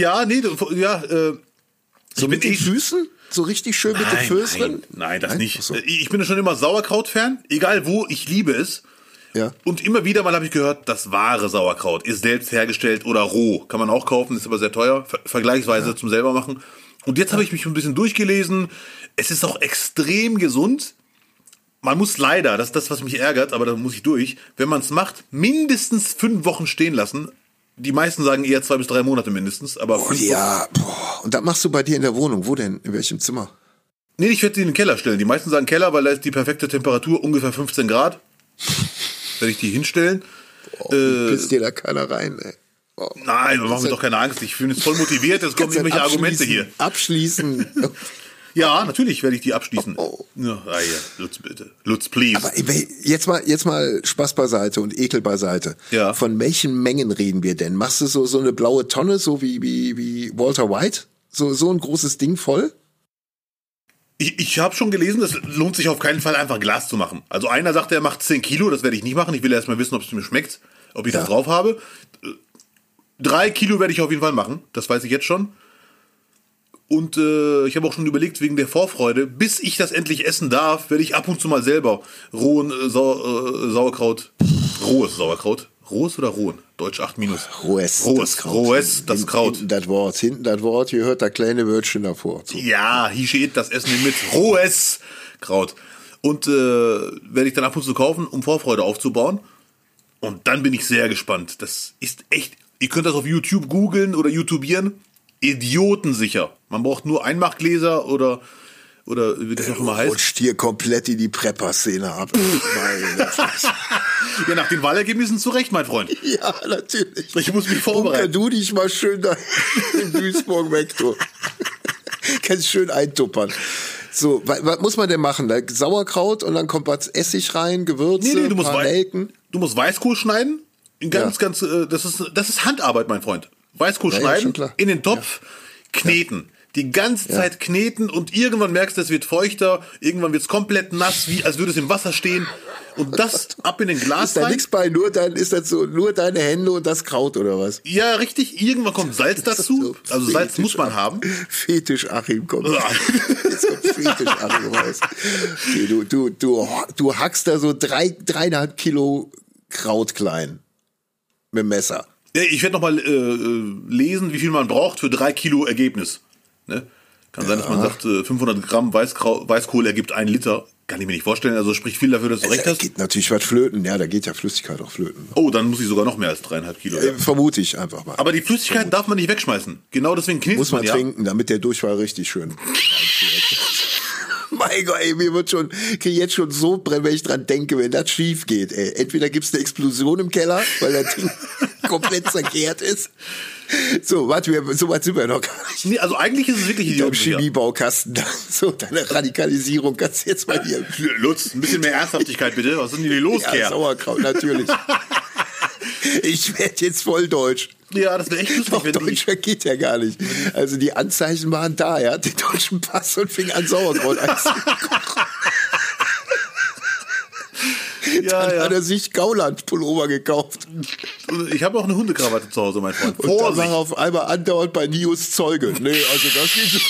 so mit den Füßen? So richtig schön mit den Füßen? Nein, das nicht. So. Ich bin ja schon immer Sauerkraut-Fan, egal wo, ich liebe es. Ja. Und immer wieder mal habe ich gehört, das wahre Sauerkraut ist selbst hergestellt oder roh. Kann man auch kaufen, ist aber sehr teuer, vergleichsweise zum selber machen. Und jetzt habe ich mich ein bisschen durchgelesen. Es ist auch extrem gesund. Man muss leider, das ist das, was mich ärgert, aber da muss ich durch, wenn man es macht, mindestens 5 Wochen stehen lassen. Die meisten sagen eher 2 bis 3 Monate mindestens, aber Oh, ja, boah. Und das machst du bei dir in der Wohnung. Wo denn? In welchem Zimmer? Nee, ich werde sie in den Keller stellen. Die meisten sagen Keller, weil da ist die perfekte Temperatur, ungefähr 15 Grad. Werde ich die hinstellen. Pisst dir da keiner rein, ey. Oh. Nein, machen wir doch keine Angst. Ich bin jetzt voll motiviert, jetzt kommen irgendwelche Argumente hier. Abschließen. Ja, natürlich werde ich die abschließen. Oh. Ja, Lutz, bitte. Lutz, please. Aber jetzt mal Spaß beiseite und Ekel beiseite. Ja. Von welchen Mengen reden wir denn? Machst du so eine blaue Tonne, so wie Walter White? So ein großes Ding voll? Ich habe schon gelesen, es lohnt sich auf keinen Fall einfach Glas zu machen. Also einer sagt, er macht 10 Kilo, das werde ich nicht machen. Ich will erst mal wissen, ob es mir schmeckt, ob ich das drauf habe. 3 Kilo werde ich auf jeden Fall machen, das weiß ich jetzt schon. Und ich habe auch schon überlegt, wegen der Vorfreude, bis ich das endlich essen darf, werde ich ab und zu mal selber rohes Sauerkraut. Rohes oder rohen? Deutsch 8 minus. Rohes, das Kraut. Hinten das Wort, hier hört da kleine Wörtchen davor. So. Ja, hier steht das Essen mit rohes Kraut. Und werde ich dann ab und zu kaufen, um Vorfreude aufzubauen. Und dann bin ich sehr gespannt. Das ist echt, ihr könnt das auf YouTube googeln oder YouTubieren. Idiotensicher. Man braucht nur Einmachgläser oder wie das auch immer heißt. Rutscht hier komplett in die Prepper-Szene ab. Ja, nach den Wahlergebnissen zu Recht, mein Freund. Ja, natürlich. Ich muss mich vorbereiten. Bunker du dich mal schön da in Duisburg weg, du. Kannst schön eintuppern. So, was muss man denn machen? Da Sauerkraut und dann kommt was Essig rein, Gewürze, Nee, du musst Nelken. Du musst Weißkohl schneiden. Das ist Handarbeit, mein Freund. Weißkohl schneiden, schon in den Topf, kneten. Die ganze Zeit kneten und irgendwann merkst du, es wird feuchter, irgendwann wird es komplett nass, wie als würde es im Wasser stehen. Und das ab in den Glas Ist da rein. nichts bei, nur deine Hände und das Kraut oder was? Ja, richtig. Irgendwann kommt Salz dazu. So Also Salz Fetisch, muss man haben. Fetisch Achim kommt. Jetzt kommt Fetisch Achim raus. Okay, du hackst da so 3,5 Kilo Kraut klein. Mit dem Messer. Ich werde nochmal lesen, wie viel man braucht für 3 Kilo Ergebnis. Ne? Kann sein, dass man sagt, 500 Gramm Weißkohl ergibt 1 Liter. Kann ich mir nicht vorstellen. Also spricht viel dafür, dass du recht Da hast. geht natürlich was flöten. Ja, da geht ja Flüssigkeit auch flöten. Oh, dann muss ich sogar noch mehr als 3,5 Kilo. Vermute ich einfach mal. Aber die Flüssigkeit darf man nicht wegschmeißen. Genau deswegen knetet Muss man ja. trinken, damit der Durchfall richtig schön. Mein Gott, ey, krieg ich jetzt schon so brennen, wenn ich dran denke, wenn das schief geht, ey. Entweder gibt's eine Explosion im Keller, weil das Ding komplett zerkehrt ist. So, warte, so weit sind wir noch gar nicht. Nee, also eigentlich ist es wirklich Im idiotisch. Chemiebaukasten, so, deine Radikalisierung kannst du jetzt mal hier. Lutz, ein bisschen mehr Ernsthaftigkeit bitte. Was ist denn hier los, Ja, Kerl? Sauerkraut, natürlich. Ich werde jetzt voll deutsch. Ja, das wäre echt lustig, Doch, wenn die... Deutscher geht ja gar nicht. Also die Anzeichen waren da, er hat den deutschen Pass und fing an Sauerkraut einzukochen. Dann hat er sich Gauland-Pullover gekauft. Ich habe auch eine Hundekrawatte zu Hause, mein Freund. Und dann war Vorsicht! er auf einmal andauernd bei Nios Zeuge. Nee, also das geht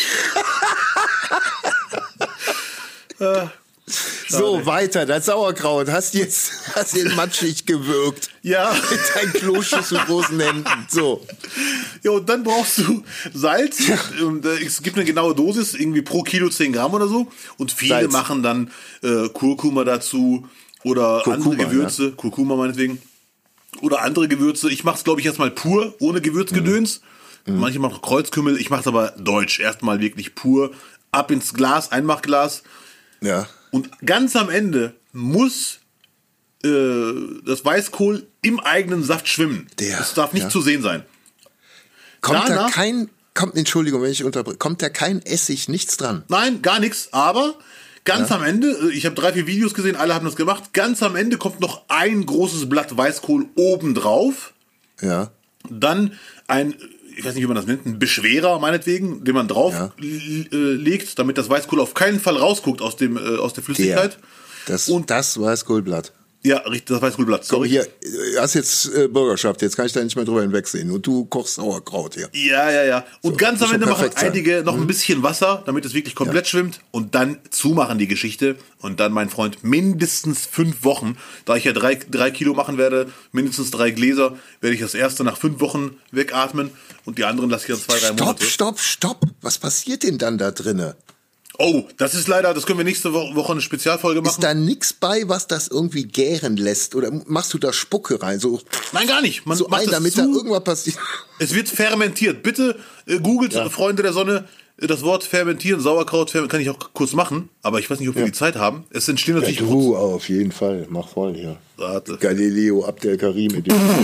so. So, weiter, das Sauerkraut. Hast den matschig gewürgt. Ja. Mit deinen kloschüsselgroßen Händen. So. Ja, und dann brauchst du Salz. Es gibt eine genaue Dosis, irgendwie pro Kilo 10 Gramm oder so. Und viele Salz. machen dann Kurkuma dazu oder andere Gewürze. Ja. Kurkuma meinetwegen. Oder andere Gewürze. Ich mache es, glaube ich, erstmal pur, ohne Gewürzgedöns. Manche machen Kreuzkümmel. Ich mache es aber deutsch. Erstmal wirklich pur. Ab ins Glas, Einmachglas. Ja. Und ganz am Ende muss das Weißkohl im eigenen Saft schwimmen. Das darf nicht zu sehen sein. Entschuldigung, wenn ich unterbreche, kommt da kein Essig, nichts dran? Nein, gar nichts. Aber ganz am Ende, ich habe 3, 4 Videos gesehen, alle haben das gemacht. Ganz am Ende kommt noch ein großes Blatt Weißkohl oben drauf. Ja. Dann ich weiß nicht, wie man das nennt, ein Beschwerer meinetwegen, den man drauf legt, damit das Weißkohl auf keinen Fall rausguckt aus der Flüssigkeit. Das Weißkohlblatt. Ja, richtig, das Weißkohlblatt. Sorry. Hier, du hast jetzt Bürgerschaft, jetzt kann ich da nicht mehr drüber hinwegsehen. Und du kochst Sauerkraut hier. Ja. Und so, ganz am Ende machen einige noch ein bisschen Wasser, damit es wirklich komplett schwimmt. Und dann zumachen die Geschichte. Und dann, mein Freund, mindestens 5 Wochen. Da ich ja 3 Kilo machen werde, mindestens 3 Gläser, werde ich das erste nach 5 Wochen wegatmen. Und die anderen lasse ich dann 2, 3 Monate. Stopp. Was passiert denn dann da drinne? Oh, das ist leider, das können wir nächste Woche eine Spezialfolge machen. Ist da nix bei, was das irgendwie gären lässt? Oder machst du da Spucke rein? So, nein, gar nicht. Man so macht ein, damit da irgendwas passiert. Es wird fermentiert. Bitte googelt, Freunde der Sonne, das Wort fermentieren, Sauerkraut kann ich auch kurz machen, aber ich weiß nicht, ob wir die Zeit haben. Es entstehen natürlich... Du, auf jeden Fall. Mach voll hier. Warte. Galileo, Abdel Karim.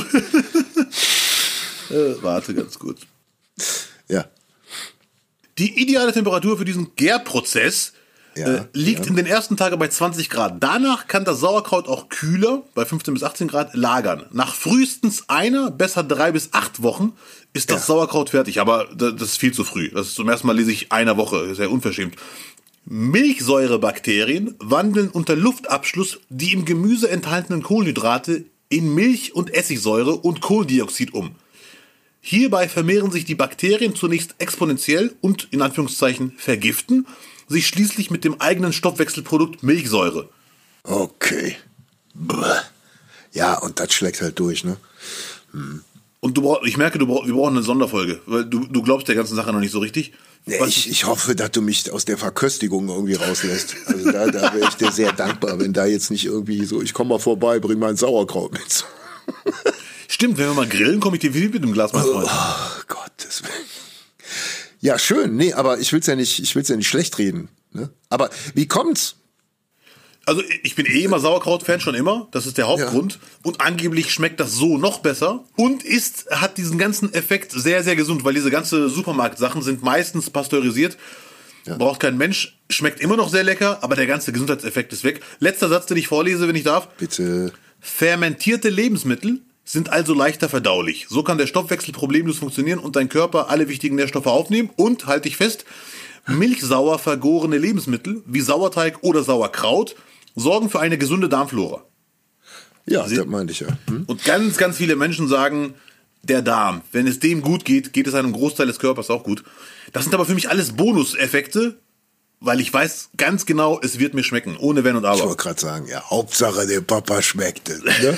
Warte, ganz kurz. Ja. Die ideale Temperatur für diesen Gärprozess liegt in den ersten Tagen bei 20 Grad. Danach kann das Sauerkraut auch kühler, bei 15 bis 18 Grad, lagern. Nach frühestens besser 3 bis 8 Wochen ist das Sauerkraut fertig. Aber das ist viel zu früh. Das ist zum ersten Mal lese ich einer Woche. Sehr unverschämt. Milchsäurebakterien wandeln unter Luftabschluss die im Gemüse enthaltenen Kohlenhydrate in Milch- und Essigsäure und Kohlendioxid um. Hierbei vermehren sich die Bakterien zunächst exponentiell und, in Anführungszeichen, vergiften sich schließlich mit dem eigenen Stoffwechselprodukt Milchsäure. Okay. Ja, und das schlägt halt durch, ne? Und ich merke, wir brauchen eine Sonderfolge, weil du glaubst der ganzen Sache noch nicht so richtig. Ja, ich hoffe, dass du mich aus der Verköstigung irgendwie rauslässt. Also da wäre ich dir sehr dankbar, wenn da jetzt nicht irgendwie so, ich komme mal vorbei, bring mein Sauerkraut mit. Stimmt, wenn wir mal grillen, komme ich dir wieder mit dem Glas mal Freund. Oh, Gottes Willen. Ja, schön. Nee, aber ich will's ja nicht schlecht reden. Ne? Aber wie kommt's? Also ich bin immer Sauerkraut-Fan, schon immer. Das ist der Hauptgrund. Ja. Und angeblich schmeckt das so noch besser. Und hat diesen ganzen Effekt sehr, sehr gesund, weil diese ganze Supermarktsachen sind meistens pasteurisiert. Ja. Braucht kein Mensch. Schmeckt immer noch sehr lecker, aber der ganze Gesundheitseffekt ist weg. Letzter Satz, den ich vorlese, wenn ich darf. Bitte. Fermentierte Lebensmittel sind also leichter verdaulich. So kann der Stoffwechsel problemlos funktionieren und dein Körper alle wichtigen Nährstoffe aufnehmen. Und, halte ich fest, milchsauer vergorene Lebensmittel wie Sauerteig oder Sauerkraut sorgen für eine gesunde Darmflora. Ja, das meinte ich ja. Und ganz, ganz viele Menschen sagen, der Darm, wenn es dem gut geht, geht es einem Großteil des Körpers auch gut. Das sind aber für mich alles Bonuseffekte, weil ich weiß ganz genau, es wird mir schmecken, ohne Wenn und Aber. Ich wollte gerade sagen, ja, Hauptsache dem Papa schmeckt es, ne?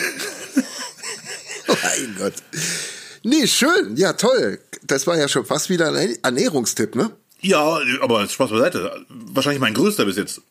Mein Gott. Nee, schön, ja, toll. Das war ja schon fast wieder ein Ernährungstipp, ne? Ja, aber Spaß beiseite. Wahrscheinlich mein größter bis jetzt.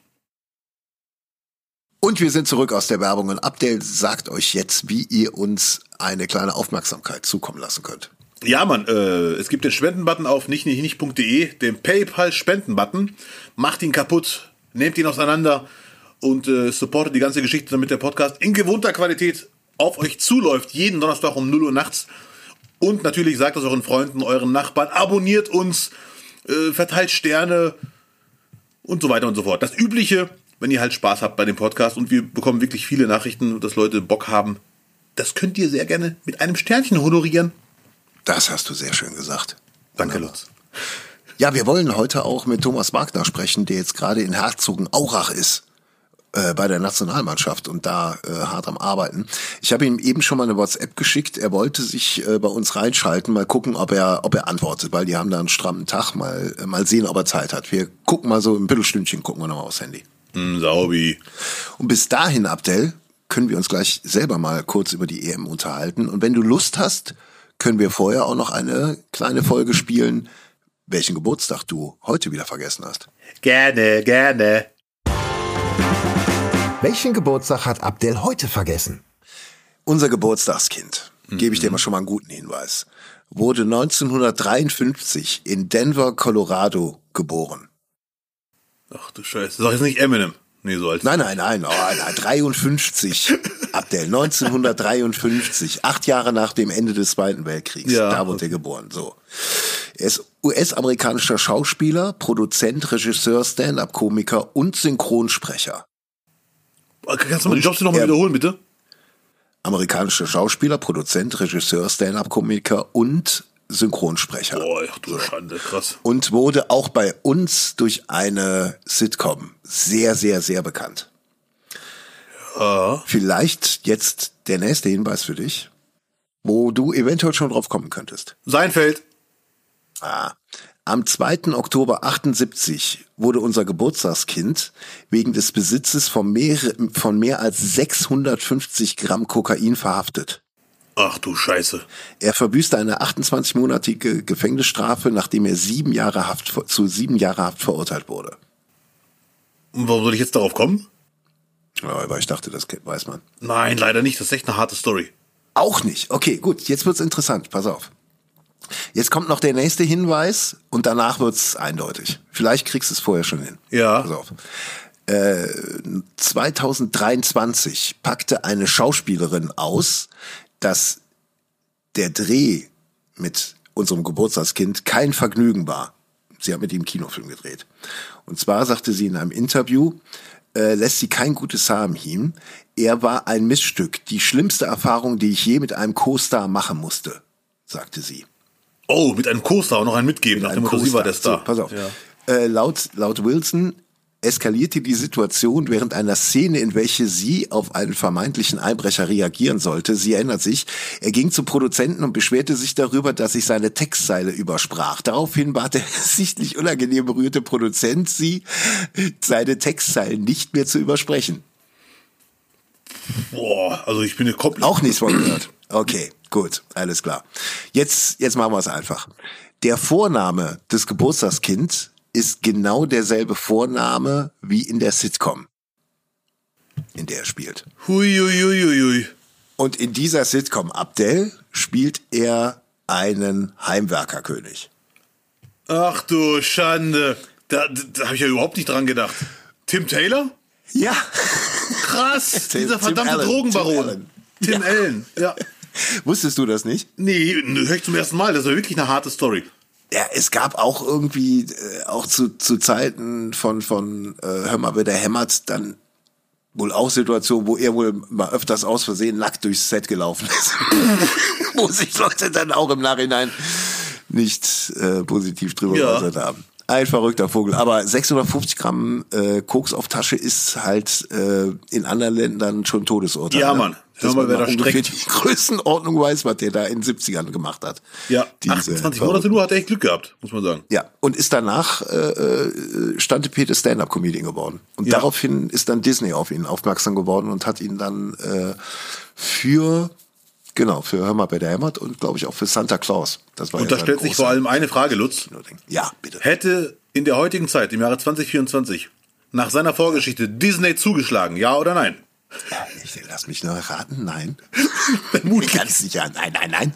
Und wir sind zurück aus der Werbung und Abdel sagt euch jetzt, wie ihr uns eine kleine Aufmerksamkeit zukommen lassen könnt. Ja, Mann, es gibt den Spendenbutton auf nicht.de, den PayPal-Spendenbutton. Macht ihn kaputt, nehmt ihn auseinander und supportet die ganze Geschichte, damit der Podcast in gewohnter Qualität auf euch zuläuft, jeden Donnerstag um 0 Uhr nachts. Und natürlich sagt das euren Freunden, euren Nachbarn, abonniert uns, verteilt Sterne und so weiter und so fort. Das Übliche, wenn ihr halt Spaß habt bei dem Podcast, und wir bekommen wirklich viele Nachrichten, dass Leute Bock haben, das könnt ihr sehr gerne mit einem Sternchen honorieren. Das hast du sehr schön gesagt. Danke, Lutz. Ja, wir wollen heute auch mit Thomas Wagner sprechen, der jetzt gerade in Herzogenaurach ist. Bei der Nationalmannschaft und da hart am Arbeiten. Ich habe ihm eben schon mal eine WhatsApp geschickt. Er wollte sich bei uns reinschalten, mal gucken, ob er antwortet, weil die haben da einen strammen Tag. Mal sehen, ob er Zeit hat. Wir gucken mal so im Viertelstündchen, gucken wir nochmal aufs Handy. Saubi. Und bis dahin, Abdel, können wir uns gleich selber mal kurz über die EM unterhalten. Und wenn du Lust hast, können wir vorher auch noch eine kleine Folge spielen, welchen Geburtstag du heute wieder vergessen hast. Gerne, gerne. Welchen Geburtstag hat Abdel heute vergessen? Unser Geburtstagskind, gebe ich dir mal schon mal einen guten Hinweis, wurde 1953 in Denver, Colorado geboren. Ach du Scheiße, sag jetzt nicht Eminem. Nee, so alt. Nein. Oh, 53. Abdel, 1953, 8 Jahre nach dem Ende des Zweiten Weltkriegs. Ja, da wurde er geboren. So. Er ist US-amerikanischer Schauspieler, Produzent, Regisseur, Stand-up-Komiker und Synchronsprecher. Kannst du mal die Jobs noch mal wiederholen, bitte? Amerikanischer Schauspieler, Produzent, Regisseur, Stand-up-Komiker und Synchronsprecher. Boah, du Schande, krass. Und wurde auch bei uns durch eine Sitcom sehr, sehr, sehr bekannt. Ja. Vielleicht jetzt der nächste Hinweis für dich, wo du eventuell schon drauf kommen könntest. Seinfeld. Am 2. Oktober 78 wurde unser Geburtstagskind wegen des Besitzes von mehr als 650 Gramm Kokain verhaftet. Ach du Scheiße. Er verbüßte eine 28-monatige Gefängnisstrafe, nachdem er zu 7 Jahre Haft verurteilt wurde. Und warum soll ich jetzt darauf kommen? Ja, aber ich dachte, das weiß man. Nein, leider nicht. Das ist echt eine harte Story. Auch nicht. Okay, gut, jetzt wird's interessant. Pass auf. Jetzt kommt noch der nächste Hinweis und danach wird's eindeutig. Vielleicht kriegst du es vorher schon hin. Ja. Pass auf. 2023 packte eine Schauspielerin aus, dass der Dreh mit unserem Geburtstagskind kein Vergnügen war. Sie hat mit ihm einen Kinofilm gedreht. Und zwar sagte sie in einem Interview, lässt sie kein gutes Haar im Hiem. Er war ein Missstück. Die schlimmste Erfahrung, die ich je mit einem Co-Star machen musste, sagte sie. Oh, mit einem Co-Star und noch einen mitgeben, nach dem Motto, sie war der Star. So, pass auf. Ja. Laut Wilson eskalierte die Situation während einer Szene, in welche sie auf einen vermeintlichen Einbrecher reagieren sollte. Sie erinnert sich, er ging zum Produzenten und beschwerte sich darüber, dass ich seine Textzeile übersprach. Daraufhin bat der sichtlich unangenehm berührte Produzent sie, seine Textzeilen nicht mehr zu übersprechen. Boah, also ich bin hier komplett... Auch nichts von gehört. Okay, gut, alles klar. Jetzt machen wir es einfach. Der Vorname des Geburtstagskind ist genau derselbe Vorname wie in der Sitcom, in der er spielt. Hui. Und in dieser Sitcom, Abdel, spielt er einen Heimwerkerkönig. Ach du Schande. Da habe ich ja überhaupt nicht dran gedacht. Tim Taylor? Ja. Krass, Tim dieser verdammte Allen. Drogenbaron. Tim Allen, ja. Wusstest du das nicht? Nee, höre ich zum ersten Mal. Das ist wirklich eine harte Story. Ja, es gab auch irgendwie, auch zu Zeiten von Hör mal, wer der hämmert, dann wohl auch Situationen, wo er wohl mal öfters aus Versehen nackt durchs Set gelaufen ist. Wo sich Leute dann auch im Nachhinein nicht positiv drüber geäußert haben. Ein verrückter Vogel. Aber 650 Gramm Koks auf Tasche ist halt in anderen Ländern schon Todesurteil. Ja, Mann. Hör mal, wer da streckt. Die Größenordnung weiß, was der da in den 70ern gemacht hat. Ja, 28 Monate nur hat er echt Glück gehabt, muss man sagen. Ja, und ist danach Stante-Pete Stand-Up-Comedian geworden. Und daraufhin ist dann Disney auf ihn aufmerksam geworden und hat ihn dann für Hör mal, wer der hämmert und glaube ich auch für Santa Claus. Das war und da stellt sich vor allem eine Frage, Lutz. Ja, bitte. Hätte in der heutigen Zeit, im Jahre 2024, nach seiner Vorgeschichte Disney zugeschlagen, ja oder nein? Ja, lass mich nur raten, nein. Vermutlich. Ganz sicher, nein.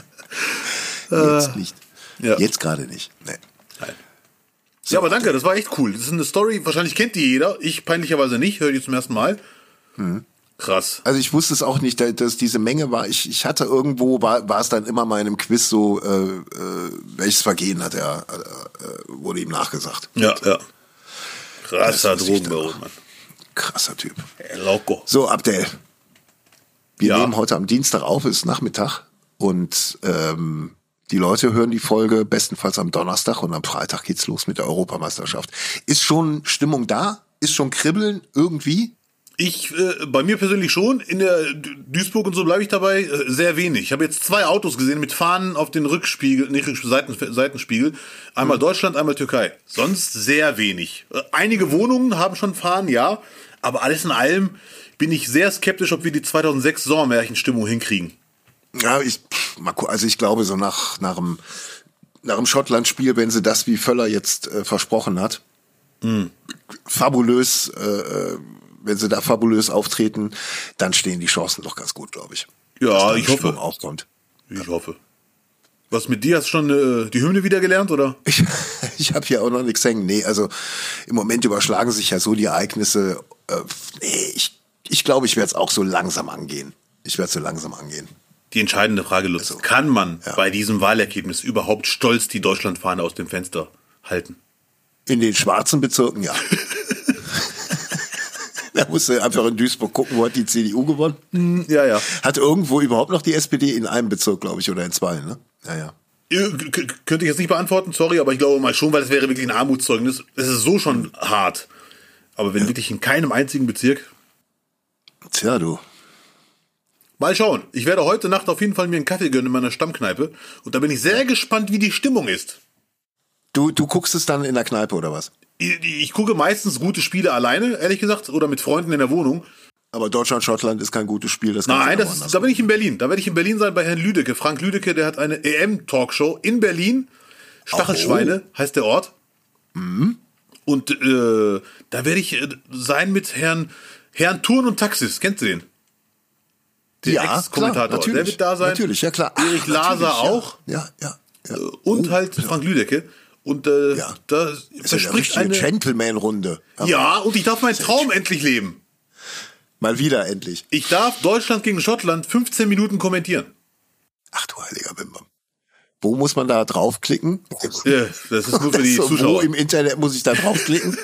Jetzt nicht. Ja. Jetzt gerade nicht. Nee. Nein. So, ja, aber danke, das war echt cool. Das ist eine Story, wahrscheinlich kennt die jeder. Ich peinlicherweise nicht, höre die zum ersten Mal. Krass. Also ich wusste es auch nicht, dass diese Menge war. Ich hatte irgendwo, war es dann immer mal in einem Quiz so, welches Vergehen hat er, wurde ihm nachgesagt. Ja. Krasser Drogenbaron, Mann. Krasser Typ. Loco. So, Abdel. Wir nehmen heute am Dienstag auf, es ist Nachmittag und die Leute hören die Folge bestenfalls am Donnerstag und am Freitag geht's los mit der Europameisterschaft. Ist schon Stimmung da? Ist schon Kribbeln irgendwie? Bei mir persönlich schon. In der Duisburg und so bleibe ich dabei sehr wenig. Ich habe jetzt 2 Autos gesehen mit Fahnen auf den Seitenspiegel. Einmal Deutschland, einmal Türkei. Sonst sehr wenig. Einige Wohnungen haben schon Fahnen, ja. Aber alles in allem bin ich sehr skeptisch, ob wir die 2006 Sommermärchenstimmung hinkriegen. Ja, ich glaube so nach dem Schottland-Spiel, wenn sie das wie Völler jetzt versprochen hat, fabulös, wenn sie da fabulös auftreten, dann stehen die Chancen doch ganz gut, glaube ich. Ja, ich hoffe. Aufkommt. Ich hoffe. Was mit dir? Hast du schon die Hymne wieder gelernt, oder? Ich habe hier auch noch nichts hängen. Nee, also im Moment überschlagen sich ja so die Ereignisse. Ich glaube, ich werde es auch so langsam angehen. Die entscheidende Frage, Lutz. Also, kann man bei diesem Wahlergebnis überhaupt stolz die Deutschlandfahne aus dem Fenster halten? In den schwarzen Bezirken, ja. Da musst du einfach in Duisburg gucken, wo hat die CDU gewonnen. Ja. Hat irgendwo überhaupt noch die SPD in einem Bezirk, glaube ich, oder in 2, ne? Ja. Könnte ich jetzt nicht beantworten, sorry, aber ich glaube mal schon, weil es wäre wirklich ein Armutszeugnis. Es ist so schon hart. Aber wenn wirklich in keinem einzigen Bezirk. Tja, du. Mal schauen. Ich werde heute Nacht auf jeden Fall mir einen Kaffee gönnen in meiner Stammkneipe. Und da bin ich sehr gespannt, wie die Stimmung ist. Du guckst es dann in der Kneipe, oder was? Ich gucke meistens gute Spiele alleine, ehrlich gesagt, oder mit Freunden in der Wohnung. Aber Deutschland-Schottland ist kein gutes Spiel. Nein, da bin ich in Berlin. Da werde ich in Berlin sein bei Herrn Lüdecke. Frank Lüdecke, der hat eine EM-Talkshow in Berlin. Stachelschweine heißt der Ort. Und da werde ich sein mit Herrn Thurn und Taxis. Kennst du den? Der Ex-Kommentator. Klar, der wird da sein. Natürlich, ja klar. Erich Laser auch. Ja. Und halt Frank Lüdecke. Und da verspricht eine Gentleman-Runde. Ja, und ich darf meinen Traum endlich leben. Mal wieder endlich. Ich darf Deutschland gegen Schottland 15 Minuten kommentieren. Ach du heiliger Bimbam. Wo muss man da draufklicken? Ja, das ist nur für die Zuschauer. Wo im Internet muss ich da draufklicken?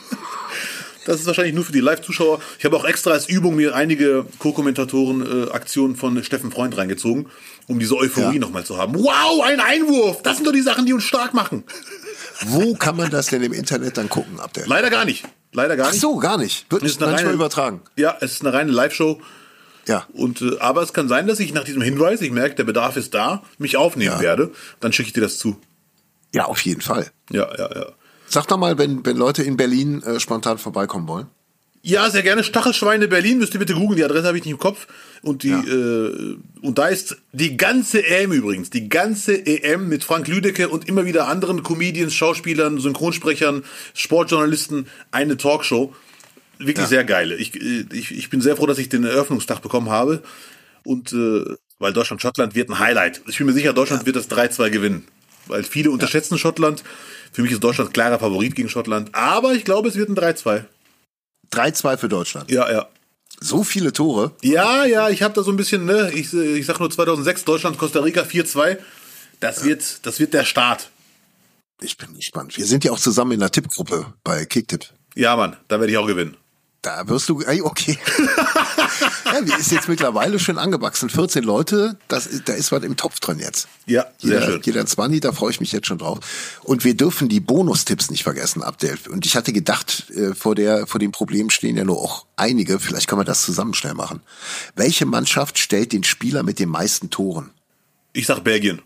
Das ist wahrscheinlich nur für die Live-Zuschauer. Ich habe auch extra als Übung mir einige Co-Kommentatoren-Aktionen von Steffen Freund reingezogen, um diese Euphorie nochmal zu haben. Wow, ein Einwurf! Das sind doch die Sachen, die uns stark machen. Wo kann man das denn im Internet dann gucken, Abdel? Leider gar nicht. Ach so, gar nicht. Wird nicht manchmal übertragen. Ja, es ist eine reine Live-Show. Ja. Und aber es kann sein, dass ich nach diesem Hinweis, ich merke, der Bedarf ist da, mich aufnehmen werde. Dann schicke ich dir das zu. Ja, auf jeden Fall. Ja. Sag doch mal, wenn Leute in Berlin spontan vorbeikommen wollen. Ja, sehr gerne. Stachelschweine Berlin, müsst ihr bitte googeln, die Adresse habe ich nicht im Kopf. Und und da ist die ganze EM übrigens, die ganze EM mit Frank Lüdecke und immer wieder anderen Comedians, Schauspielern, Synchronsprechern, Sportjournalisten, eine Talkshow. Wirklich sehr geile. Ich bin sehr froh, dass ich den Eröffnungstag bekommen habe. Und weil Deutschland-Schottland wird ein Highlight. Ich bin mir sicher, Deutschland wird das 3-2 gewinnen. Weil viele unterschätzen Schottland. Für mich ist Deutschland klarer Favorit gegen Schottland. Aber ich glaube, es wird ein 3-2. 3-2 für Deutschland. Ja. So viele Tore? Ja, ich habe da so ein bisschen, ich sag nur 2006, Deutschland, Costa Rica 4-2. Das wird der Start. Ich bin gespannt. Wir sind ja auch zusammen in der Tippgruppe bei Kicktipp. Ja, Mann, da werde ich auch gewinnen. Da wirst du, okay. Ja, die ist jetzt mittlerweile schön angewachsen. 14 Leute, da ist was im Topf drin jetzt. Ja, sehr schön. Jeder 20, da freue ich mich jetzt schon drauf. Und wir dürfen die Bonustipps nicht vergessen, Abdel. Und ich hatte gedacht, vor dem Problem stehen ja nur auch einige. Vielleicht können wir das zusammen schnell machen. Welche Mannschaft stellt den Spieler mit den meisten Toren? Ich sag Belgien.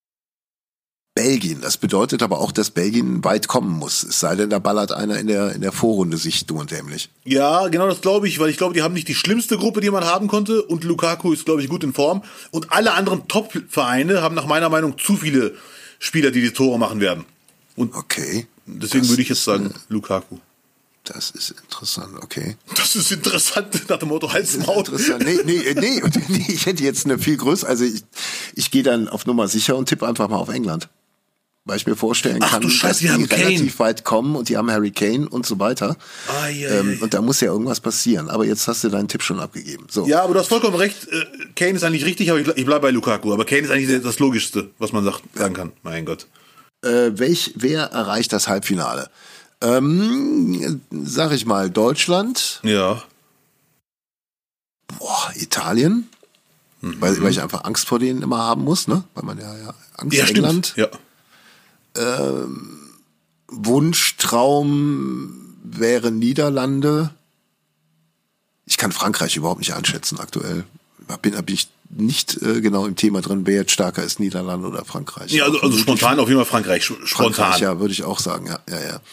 Belgien. Das bedeutet aber auch, dass Belgien weit kommen muss. Es sei denn, da ballert einer in der Vorrunde sich dumm und dämlich. Ja, genau das glaube ich, weil ich glaube, die haben nicht die schlimmste Gruppe, die man haben konnte. Und Lukaku ist, glaube ich, gut in Form. Und alle anderen Top-Vereine haben nach meiner Meinung zu viele Spieler, die Tore machen werden. Und okay. Deswegen würde ich jetzt sagen, Lukaku. Das ist interessant, okay. Das ist interessant, nach dem Motto Hals Maul. Nee, ich hätte jetzt eine viel größere, also ich gehe dann auf Nummer sicher und tippe einfach mal auf England. Weil ich mir vorstellen kann, dass die relativ weit kommen und die haben Harry Kane und so weiter. Und da muss ja irgendwas passieren. Aber jetzt hast du deinen Tipp schon abgegeben. So. Ja, aber du hast vollkommen recht. Kane ist eigentlich richtig, aber ich bleibe bei Lukaku. Aber Kane ist eigentlich das Logischste, was man sagen kann. Mein Gott. Wer erreicht das Halbfinale? Sag ich mal, Deutschland. Ja. Italien. Weil ich einfach Angst vor denen immer haben muss, ne? Weil man ja Angst vor England. Stimmt. Ja. Wunschtraum wäre Niederlande. Ich kann Frankreich überhaupt nicht einschätzen aktuell. Bin ich nicht genau im Thema drin, wer jetzt stärker ist, Niederlande oder Frankreich. Ja, also spontan auf jeden Fall Frankreich. Spontan. Frankreich, ja, würde ich auch sagen, ja.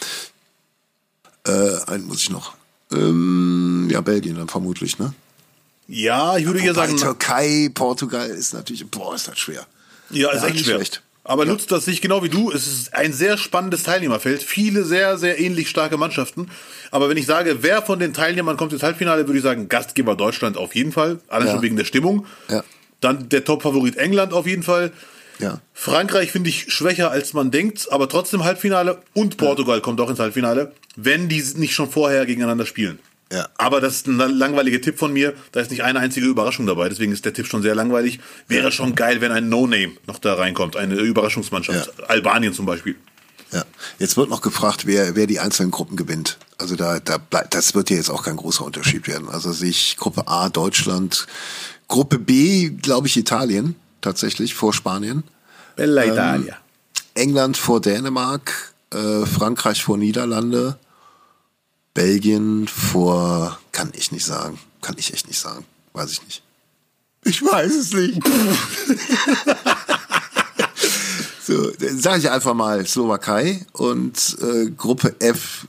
Einen muss ich noch. Belgien dann vermutlich, ne? Ja, ich würde hier sagen. Türkei, Portugal ist natürlich, ist das schwer. Ja, ist echt schwer. Schlecht. Aber nutzt das sich genau wie du. Es ist ein sehr spannendes Teilnehmerfeld. Viele sehr, sehr ähnlich starke Mannschaften. Aber wenn ich sage, wer von den Teilnehmern kommt ins Halbfinale, würde ich sagen, Gastgeber Deutschland auf jeden Fall. Allein schon wegen der Stimmung. Ja. Dann der Top-Favorit England auf jeden Fall. Ja. Frankreich finde ich schwächer, als man denkt, aber trotzdem Halbfinale. Und Portugal kommt auch ins Halbfinale, wenn die nicht schon vorher gegeneinander spielen. Ja. Aber das ist ein langweiliger Tipp von mir. Da ist nicht eine einzige Überraschung dabei. Deswegen ist der Tipp schon sehr langweilig. Wäre schon geil, wenn ein No-Name noch da reinkommt. Eine Überraschungsmannschaft. Ja. Albanien zum Beispiel. Ja. Jetzt wird noch gefragt, wer die einzelnen Gruppen gewinnt. Also das wird ja jetzt auch kein großer Unterschied werden. Also sehe ich Gruppe A Deutschland, Gruppe B, glaube ich, Italien tatsächlich vor Spanien. Bella Italia. England vor Dänemark, Frankreich vor Niederlande. Belgien vor, kann ich echt nicht sagen. Weiß ich nicht. Ich weiß es nicht. So, dann sage ich einfach mal Slowakei und Gruppe F,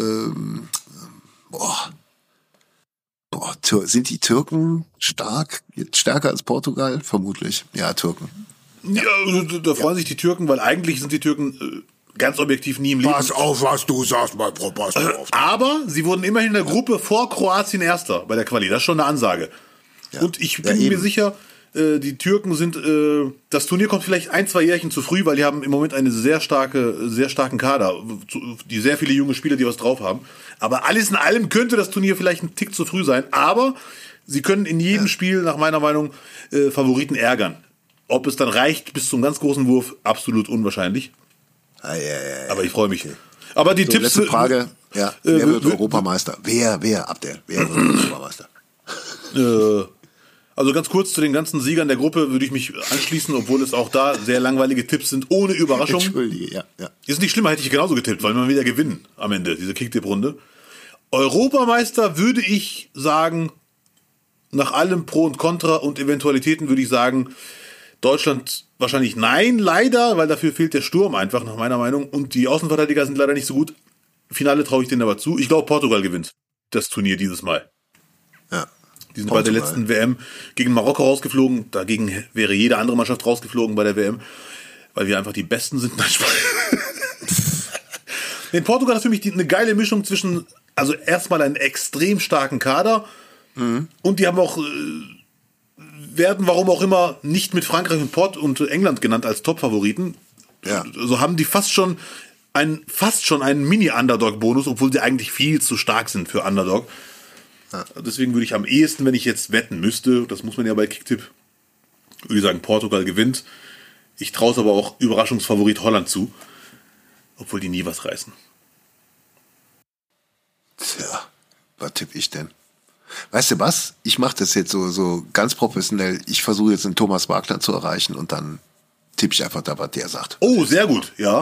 sind die Türken stärker als Portugal? Vermutlich. Ja, Türken. Ja, da freuen sich die Türken, weil eigentlich sind die Türken ganz objektiv nie im Leben. Pass auf, was du sagst, mein Freund, pass auf. Aber sie wurden immerhin in der Gruppe vor Kroatien Erster bei der Quali. Das ist schon eine Ansage. Ja. Und ich bin mir sicher, die Türken sind, das Turnier kommt vielleicht 1-2 Jährchen zu früh, weil die haben im Moment einen sehr starken Kader, die sehr viele junge Spieler, die was drauf haben. Aber alles in allem könnte das Turnier vielleicht ein Tick zu früh sein. Aber sie können in jedem Spiel, nach meiner Meinung, Favoriten ärgern. Ob es dann reicht bis zum ganz großen Wurf, absolut unwahrscheinlich. Aber ich freue mich. Aber die Tipps. Letzte Frage. Ja, wer wird Europameister? Wer, Abdel? Wer wird Europameister? Also ganz kurz zu den ganzen Siegern der Gruppe würde ich mich anschließen, obwohl es auch da sehr langweilige Tipps sind, ohne Überraschung. Entschuldige, ja. Ist nicht schlimmer, hätte ich genauso getippt, weil wir wieder gewinnen am Ende, diese Kicktipp-Runde. Europameister würde ich sagen, nach allem Pro und Contra und Eventualitäten würde ich sagen, Deutschland wahrscheinlich nein, leider, weil dafür fehlt der Sturm einfach, nach meiner Meinung. Und die Außenverteidiger sind leider nicht so gut. Finale traue ich denen aber zu. Ich glaube, Portugal gewinnt das Turnier dieses Mal. Ja. Die sind bei der letzten WM gegen Marokko rausgeflogen. Dagegen wäre jede andere Mannschaft rausgeflogen bei der WM, weil wir einfach die Besten sind. In Portugal ist für mich eine geile Mischung zwischen, also erstmal einen extrem starken Kader und die haben auch, werden warum auch immer nicht mit Frankreich und England genannt als Top-Favoriten. Ja. So haben die fast schon einen Mini-Underdog-Bonus, obwohl sie eigentlich viel zu stark sind für Underdog. Ja. Deswegen würde ich am ehesten, wenn ich jetzt wetten müsste, das muss man ja bei Kicktipp, würde ich sagen, Portugal gewinnt. Ich traue es aber auch Überraschungsfavorit Holland zu, obwohl die nie was reißen. Tja, was tippe ich denn? Weißt du was? Ich mache das jetzt so ganz professionell. Ich versuche jetzt den Thomas Wagner zu erreichen und dann tippe ich einfach da, was der sagt. Oh, sehr gut, ja.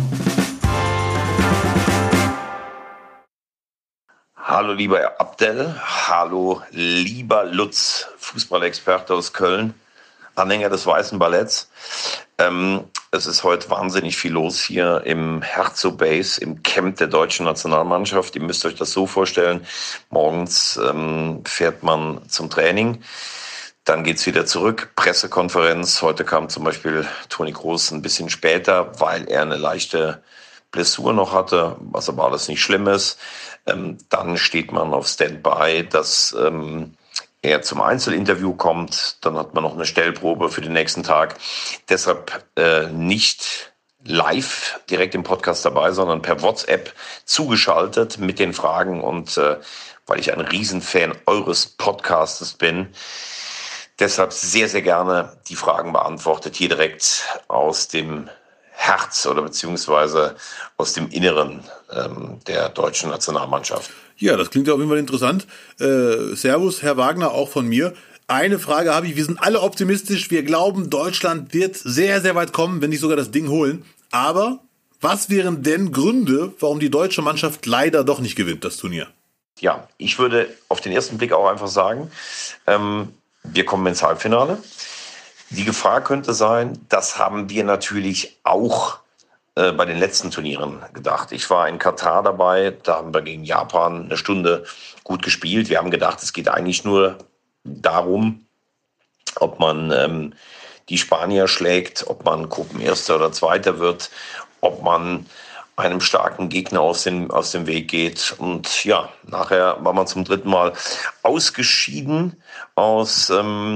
Hallo lieber Abdel, hallo lieber Lutz, Fußballexperte aus Köln, Anhänger des Weißen Balletts. Es ist heute wahnsinnig viel los hier im Herzog Base, im Camp der deutschen Nationalmannschaft. Ihr müsst euch das so vorstellen, morgens fährt man zum Training, dann geht's wieder zurück, Pressekonferenz. Heute kam zum Beispiel Toni Kroos ein bisschen später, weil er eine leichte Blessur noch hatte, was aber alles nicht schlimm ist. Dann steht man auf Standby, dass er zum Einzelinterview kommt. Dann hat man noch eine Stellprobe für den nächsten Tag. Deshalb nicht live direkt im Podcast dabei, sondern per WhatsApp zugeschaltet mit den Fragen. Und weil ich ein Riesenfan eures Podcastes bin, deshalb sehr, sehr gerne die Fragen beantwortet, hier direkt aus dem Herz oder beziehungsweise aus dem Inneren der deutschen Nationalmannschaft. Ja, das klingt ja auf jeden Fall interessant. Servus, Herr Wagner, auch von mir. Eine Frage habe ich. Wir sind alle optimistisch. Wir glauben, Deutschland wird sehr, sehr weit kommen, wenn nicht sogar das Ding holen. Aber was wären denn Gründe, warum die deutsche Mannschaft leider doch nicht gewinnt, das Turnier? Ja, ich würde auf den ersten Blick auch einfach sagen, wir kommen ins Halbfinale. Die Gefahr könnte sein, das haben wir natürlich auch bei den letzten Turnieren gedacht. Ich war in Katar dabei, da haben wir gegen Japan eine Stunde gut gespielt. Wir haben gedacht, es geht eigentlich nur darum, ob man die Spanier schlägt, ob man Gruppenerster oder Zweiter wird, ob man einem starken Gegner aus dem Weg geht. Und ja, nachher war man zum dritten Mal ausgeschieden aus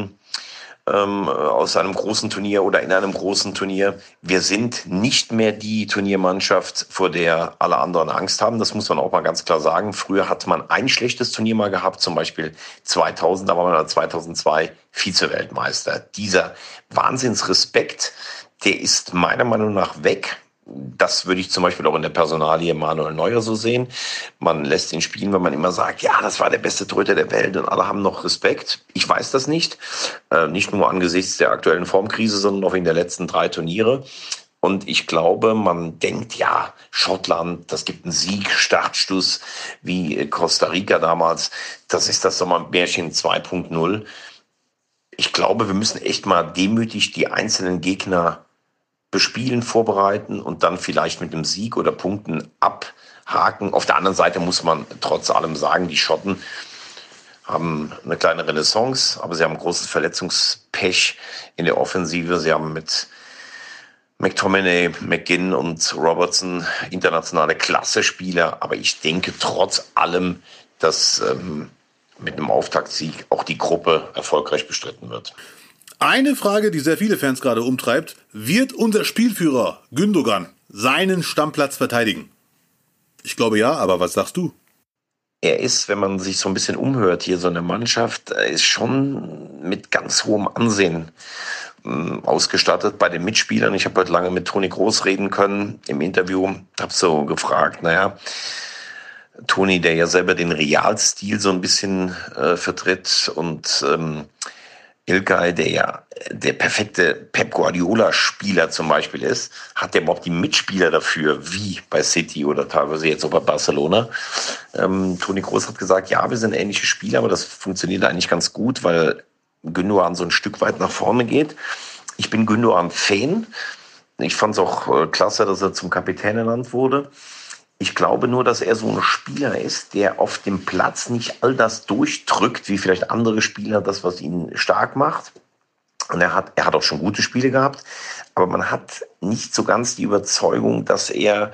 einem großen Turnier oder in einem großen Turnier. Wir sind nicht mehr die Turniermannschaft, vor der alle anderen Angst haben. Das muss man auch mal ganz klar sagen. Früher hat man ein schlechtes Turnier mal gehabt, zum Beispiel 2000, da war man 2002 Vize-Weltmeister. Dieser Wahnsinnsrespekt, der ist meiner Meinung nach weg. Das würde ich zum Beispiel auch in der Personalie Manuel Neuer so sehen. Man lässt ihn spielen, wenn man immer sagt, ja, das war der beste Torhüter der Welt und alle haben noch Respekt. Ich weiß das nicht. Nicht nur angesichts der aktuellen Formkrise, sondern auch in der letzten 3 Turniere. Und ich glaube, man denkt, ja, Schottland, das gibt einen Sieg, Startstoß wie Costa Rica damals. Das ist das Sommermärchen 2.0. Ich glaube, wir müssen echt mal demütig die einzelnen Gegner bespielen, vorbereiten und dann vielleicht mit einem Sieg oder Punkten abhaken. Auf der anderen Seite muss man trotz allem sagen, die Schotten haben eine kleine Renaissance, aber sie haben ein großes Verletzungspech in der Offensive. Sie haben mit McTominay, McGinn und Robertson, internationale Klasse-Spieler. Aber ich denke trotz allem, dass mit einem Auftaktsieg auch die Gruppe erfolgreich bestritten wird. Eine Frage, die sehr viele Fans gerade umtreibt: Wird unser Spielführer Gündogan seinen Stammplatz verteidigen? Ich glaube ja, aber was sagst du? Er ist, wenn man sich so ein bisschen umhört hier, so eine Mannschaft, ist schon mit ganz hohem Ansehen ausgestattet bei den Mitspielern. Ich habe heute lange mit Toni Kroos reden können im Interview, habe so gefragt, Toni, der ja selber den Realstil so ein bisschen vertritt, und Ilkay, der ja der perfekte Pep Guardiola-Spieler zum Beispiel ist, hat der überhaupt die Mitspieler dafür, wie bei City oder teilweise jetzt auch bei Barcelona? Toni Kroos hat gesagt, ja, wir sind ähnliche Spieler, aber das funktioniert eigentlich ganz gut, weil Gündogan so ein Stück weit nach vorne geht. Ich bin Gündogan-Fan. Ich fand es auch klasse, dass er zum Kapitän ernannt wurde. Ich glaube nur, dass er so ein Spieler ist, der auf dem Platz nicht all das durchdrückt, wie vielleicht andere Spieler, das, was ihn stark macht. Und er hat auch schon gute Spiele gehabt, aber man hat nicht so ganz die Überzeugung, dass er,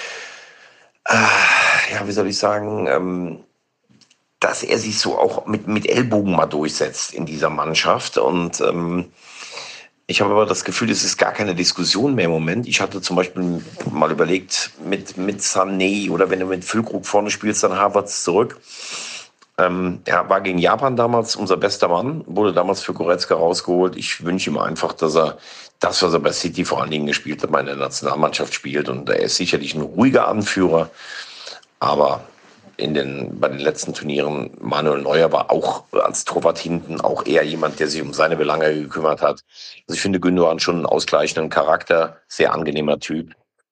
dass er sich so auch mit Ellbogen mal durchsetzt in dieser Mannschaft. Und ich habe aber das Gefühl, es ist gar keine Diskussion mehr im Moment. Ich hatte zum Beispiel mal überlegt, mit Sané oder wenn du mit Füllkrug vorne spielst, dann Havertz zurück. Er war gegen Japan damals unser bester Mann, wurde damals für Goretzka rausgeholt. Ich wünsche ihm einfach, dass er das, was er bei City vor allen Dingen gespielt hat, mal in der Nationalmannschaft spielt. Und er ist sicherlich ein ruhiger Anführer, aber bei den letzten Turnieren, Manuel Neuer war auch als Torwart hinten auch eher jemand, der sich um seine Belange gekümmert hat. Also ich finde Gündogan schon einen ausgleichenden Charakter, sehr angenehmer Typ.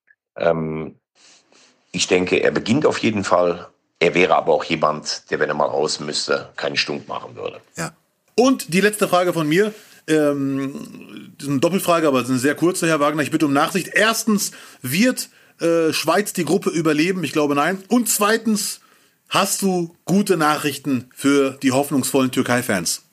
Ich denke, er beginnt auf jeden Fall. Er wäre aber auch jemand, der, wenn er mal raus müsste, keinen Stunk machen würde. Ja. Und die letzte Frage von mir. Das ist eine Doppelfrage, aber es ist eine sehr kurze, Herr Wagner. Ich bitte um Nachsicht. Erstens, wird Schweiz die Gruppe überleben? Ich glaube, nein. Und zweitens, hast du gute Nachrichten für die hoffnungsvollen Türkei-Fans?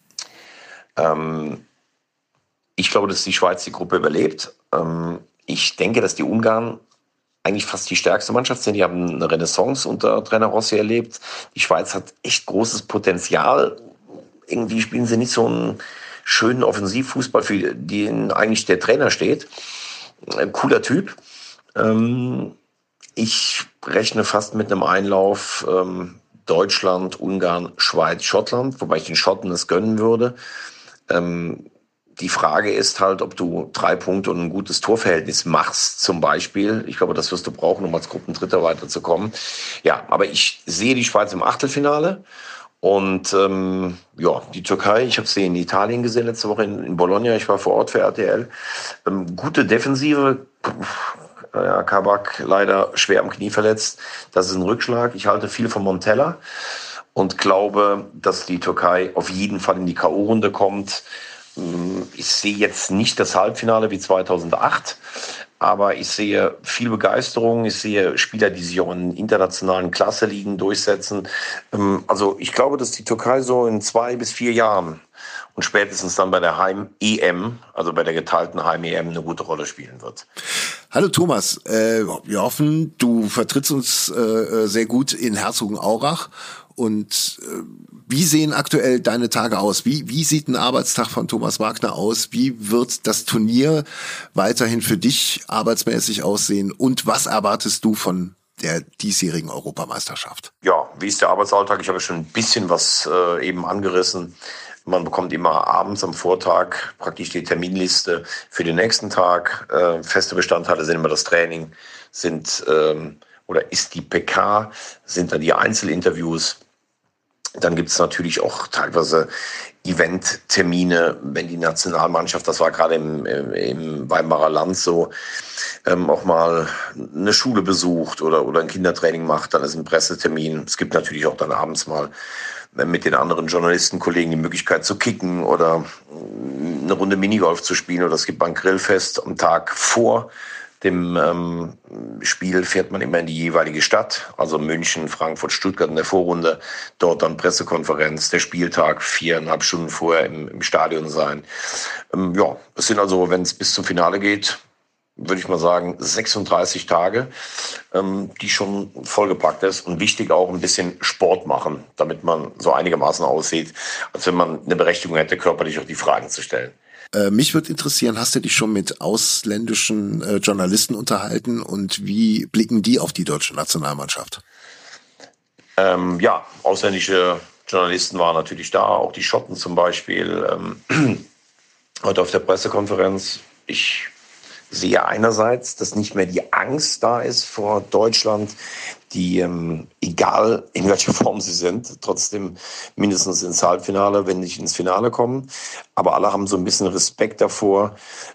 Ich glaube, dass die Schweiz die Gruppe überlebt. Ich denke, dass die Ungarn eigentlich fast die stärkste Mannschaft sind. Die haben eine Renaissance unter Trainer Rossi erlebt. Die Schweiz hat echt großes Potenzial. Irgendwie spielen sie nicht so einen schönen Offensivfußball, für den eigentlich der Trainer steht. Ein cooler Typ. Ich rechne fast mit einem Einlauf Deutschland, Ungarn, Schweiz, Schottland, wobei ich den Schotten es gönnen würde. Die Frage ist halt, ob du 3 Punkte und ein gutes Torverhältnis machst, zum Beispiel. Ich glaube, das wirst du brauchen, um als Gruppendritter weiterzukommen. Ja, aber ich sehe die Schweiz im Achtelfinale. Und die Türkei, ich habe sie in Italien gesehen letzte Woche in Bologna. Ich war vor Ort für RTL. Gute Defensive. Kabak leider schwer am Knie verletzt. Das ist ein Rückschlag. Ich halte viel von Montella und glaube, dass die Türkei auf jeden Fall in die K.O.-Runde kommt. Ich sehe jetzt nicht das Halbfinale wie 2008, aber ich sehe viel Begeisterung. Ich sehe Spieler, die sich auch in internationalen Klasse-Ligen durchsetzen. Also ich glaube, dass die Türkei so in 2 bis 4 Jahren und spätestens dann bei der Heim-EM, also bei der geteilten Heim-EM, eine gute Rolle spielen wird. Hallo Thomas, wir hoffen, du vertrittst uns sehr gut in Herzogenaurach. Und wie sehen aktuell deine Tage aus? Wie sieht ein Arbeitstag von Thomas Wagner aus? Wie wird das Turnier weiterhin für dich arbeitsmäßig aussehen? Und was erwartest du von der diesjährigen Europameisterschaft? Ja, wie ist der Arbeitsalltag? Ich habe schon ein bisschen was eben angerissen. Man bekommt immer abends am Vortag praktisch die Terminliste für den nächsten Tag. Feste Bestandteile sind immer das Training, ist die PK, sind dann die Einzelinterviews. Dann gibt es natürlich auch teilweise Eventtermine, wenn die Nationalmannschaft, das war gerade im Weimarer Land so, auch mal eine Schule besucht oder ein Kindertraining macht, dann ist ein Pressetermin. Es gibt natürlich auch dann abends mal mit den anderen Journalistenkollegen die Möglichkeit zu kicken oder eine Runde Minigolf zu spielen, oder es gibt ein Grillfest am Tag vor dem Spiel fährt man immer in die jeweilige Stadt, also München, Frankfurt, Stuttgart in der Vorrunde, dort dann Pressekonferenz, der Spieltag 4,5 Stunden vorher im Stadion sein. Es sind also, wenn es bis zum Finale geht, würde ich mal sagen, 36 Tage, die schon vollgepackt ist. Und wichtig auch ein bisschen Sport machen, damit man so einigermaßen aussieht, als wenn man eine Berechtigung hätte, körperlich auch die Fragen zu stellen. Mich würde interessieren, hast du dich schon mit ausländischen Journalisten unterhalten und wie blicken die auf die deutsche Nationalmannschaft? Ja, ausländische Journalisten waren natürlich da, auch die Schotten zum Beispiel. Heute auf der Pressekonferenz. Ich sehe einerseits, dass nicht mehr die Angst da ist vor Deutschland, die, egal in welcher Form sie sind, trotzdem mindestens ins Halbfinale, wenn nicht ins Finale kommen. Aber alle haben so ein bisschen Respekt davor.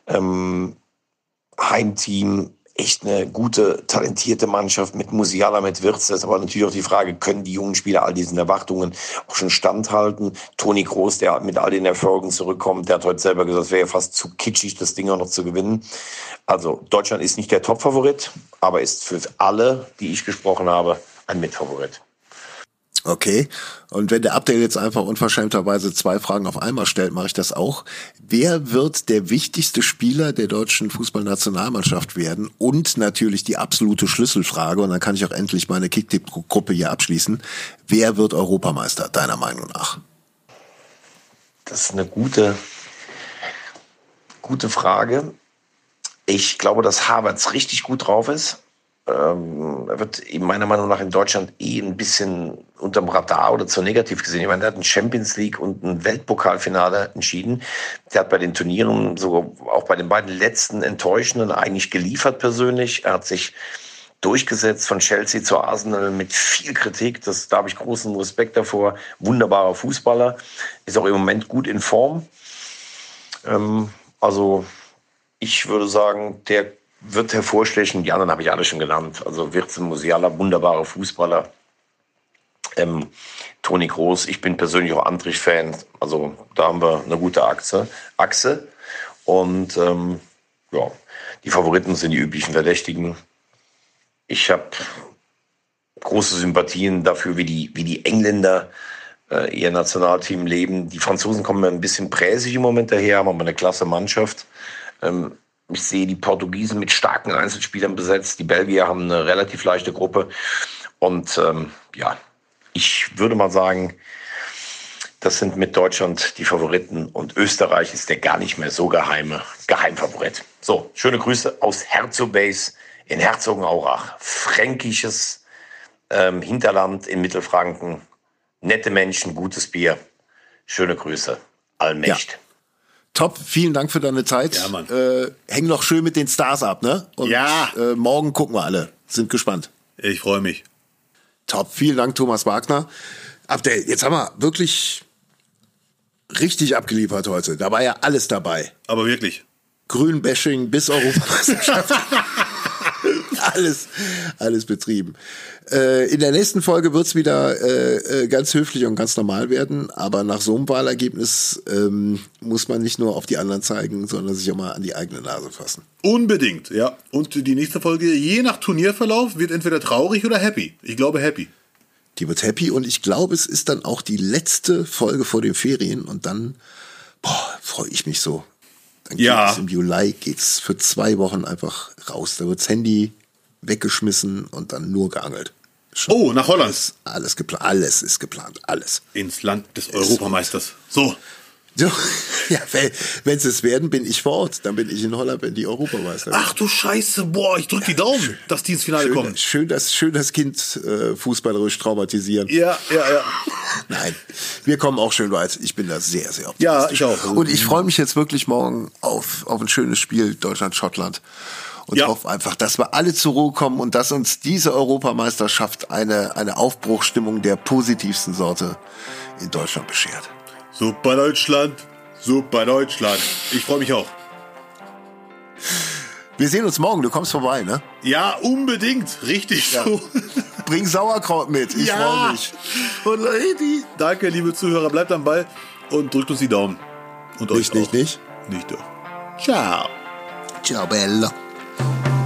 Heimteam, echt eine gute, talentierte Mannschaft mit Musiala, mit Wirtz. Das ist aber natürlich auch die Frage, können die jungen Spieler all diesen Erwartungen auch schon standhalten? Toni Kroos, der mit all den Erfolgen zurückkommt, der hat heute selber gesagt, es wäre ja fast zu kitschig, das Ding auch noch zu gewinnen. Also Deutschland ist nicht der Top-Favorit, aber ist für alle, die ich gesprochen habe, ein Mitfavorit. Okay, und wenn der Abdel jetzt einfach unverschämterweise 2 Fragen auf einmal stellt, mache ich das auch. Wer wird der wichtigste Spieler der deutschen Fußballnationalmannschaft werden? Und natürlich die absolute Schlüsselfrage, und dann kann ich auch endlich meine Kicktipp-Gruppe hier abschließen. Wer wird Europameister, deiner Meinung nach? Das ist eine gute Frage. Ich glaube, dass Havertz richtig gut drauf ist. Er wird eben meiner Meinung nach in Deutschland ein bisschen unterm Radar oder zu negativ gesehen. Ich meine, der hat ein Champions League und ein Weltpokalfinale entschieden. Der hat bei den Turnieren, sogar auch bei den beiden letzten enttäuschenden, eigentlich geliefert persönlich. Er hat sich durchgesetzt von Chelsea zu Arsenal mit viel Kritik. Da habe ich großen Respekt davor. Wunderbarer Fußballer. Ist auch im Moment gut in Form. Also ich würde sagen, der wird hervorstechen. Die anderen habe ich alle schon genannt. Also Wirtz, Musiala, wunderbare Fußballer. Toni Kroos, ich bin persönlich auch Andrich-Fan. Also da haben wir eine gute Achse. Und ja, die Favoriten sind die üblichen Verdächtigen. Ich habe große Sympathien dafür, wie die Engländer ihr Nationalteam leben. Die Franzosen kommen ein bisschen präsig im Moment daher, haben aber eine klasse Mannschaft. Ich sehe die Portugiesen mit starken Einzelspielern besetzt. Die Belgier haben eine relativ leichte Gruppe. Und ja, ich würde mal sagen, das sind mit Deutschland die Favoriten. Und Österreich ist der gar nicht mehr so Geheimfavorit. So, schöne Grüße aus Herzogbase in Herzogenaurach. Fränkisches Hinterland in Mittelfranken. Nette Menschen, gutes Bier. Schöne Grüße. Allmächt. Ja. Top, vielen Dank für deine Zeit. Ja, Mann. Häng noch schön mit den Stars ab, ne? Und ja. Morgen gucken wir alle. Sind gespannt. Ich freue mich. Top, vielen Dank, Thomas Wagner. Abdel, jetzt haben wir wirklich richtig abgeliefert heute. Da war ja alles dabei. Aber wirklich. Grün-Bashing bis Europameisterschaft. alles betrieben. In der nächsten Folge wird's wieder ganz höflich und ganz normal werden, aber nach so einem Wahlergebnis muss man nicht nur auf die anderen zeigen, sondern sich auch mal an die eigene Nase fassen. Unbedingt, ja. Und die nächste Folge, je nach Turnierverlauf, wird entweder traurig oder happy. Ich glaube happy. Die wird happy und ich glaube, es ist dann auch die letzte Folge vor den Ferien und dann freue ich mich so. Dann geht's im Juli, geht's für 2 Wochen einfach raus. Da wird's Handy weggeschmissen und dann nur geangelt. Schon nach Holland. Alles geplant. Alles ist geplant. Alles. Ins Land des Europameisters. So, ja, wenn sie es werden, bin ich vor Ort. Dann bin ich in Holland, wenn die Europameister werden. Ach du Scheiße, boah, ich drück die Daumen, dass die ins Finale kommen. Schön das Kind fußballerisch traumatisieren. Ja. Nein, wir kommen auch schön weit. Ich bin da sehr, sehr optimistisch. Ja, ich auch. Und ich freue mich jetzt wirklich morgen auf ein schönes Spiel Deutschland-Schottland. Und hoffe einfach, dass wir alle zur Ruhe kommen und dass uns diese Europameisterschaft eine Aufbruchsstimmung der positivsten Sorte in Deutschland beschert. Super Deutschland. Ich freue mich auch. Wir sehen uns morgen, du kommst vorbei, ne? Ja, unbedingt. Richtig so. Bring Sauerkraut mit, ich freue mich. Und Leute, danke, liebe Zuhörer, bleibt am Ball und drückt uns die Daumen. Und euch auch. Nicht. Nicht doch. Ciao. Ciao, Bella.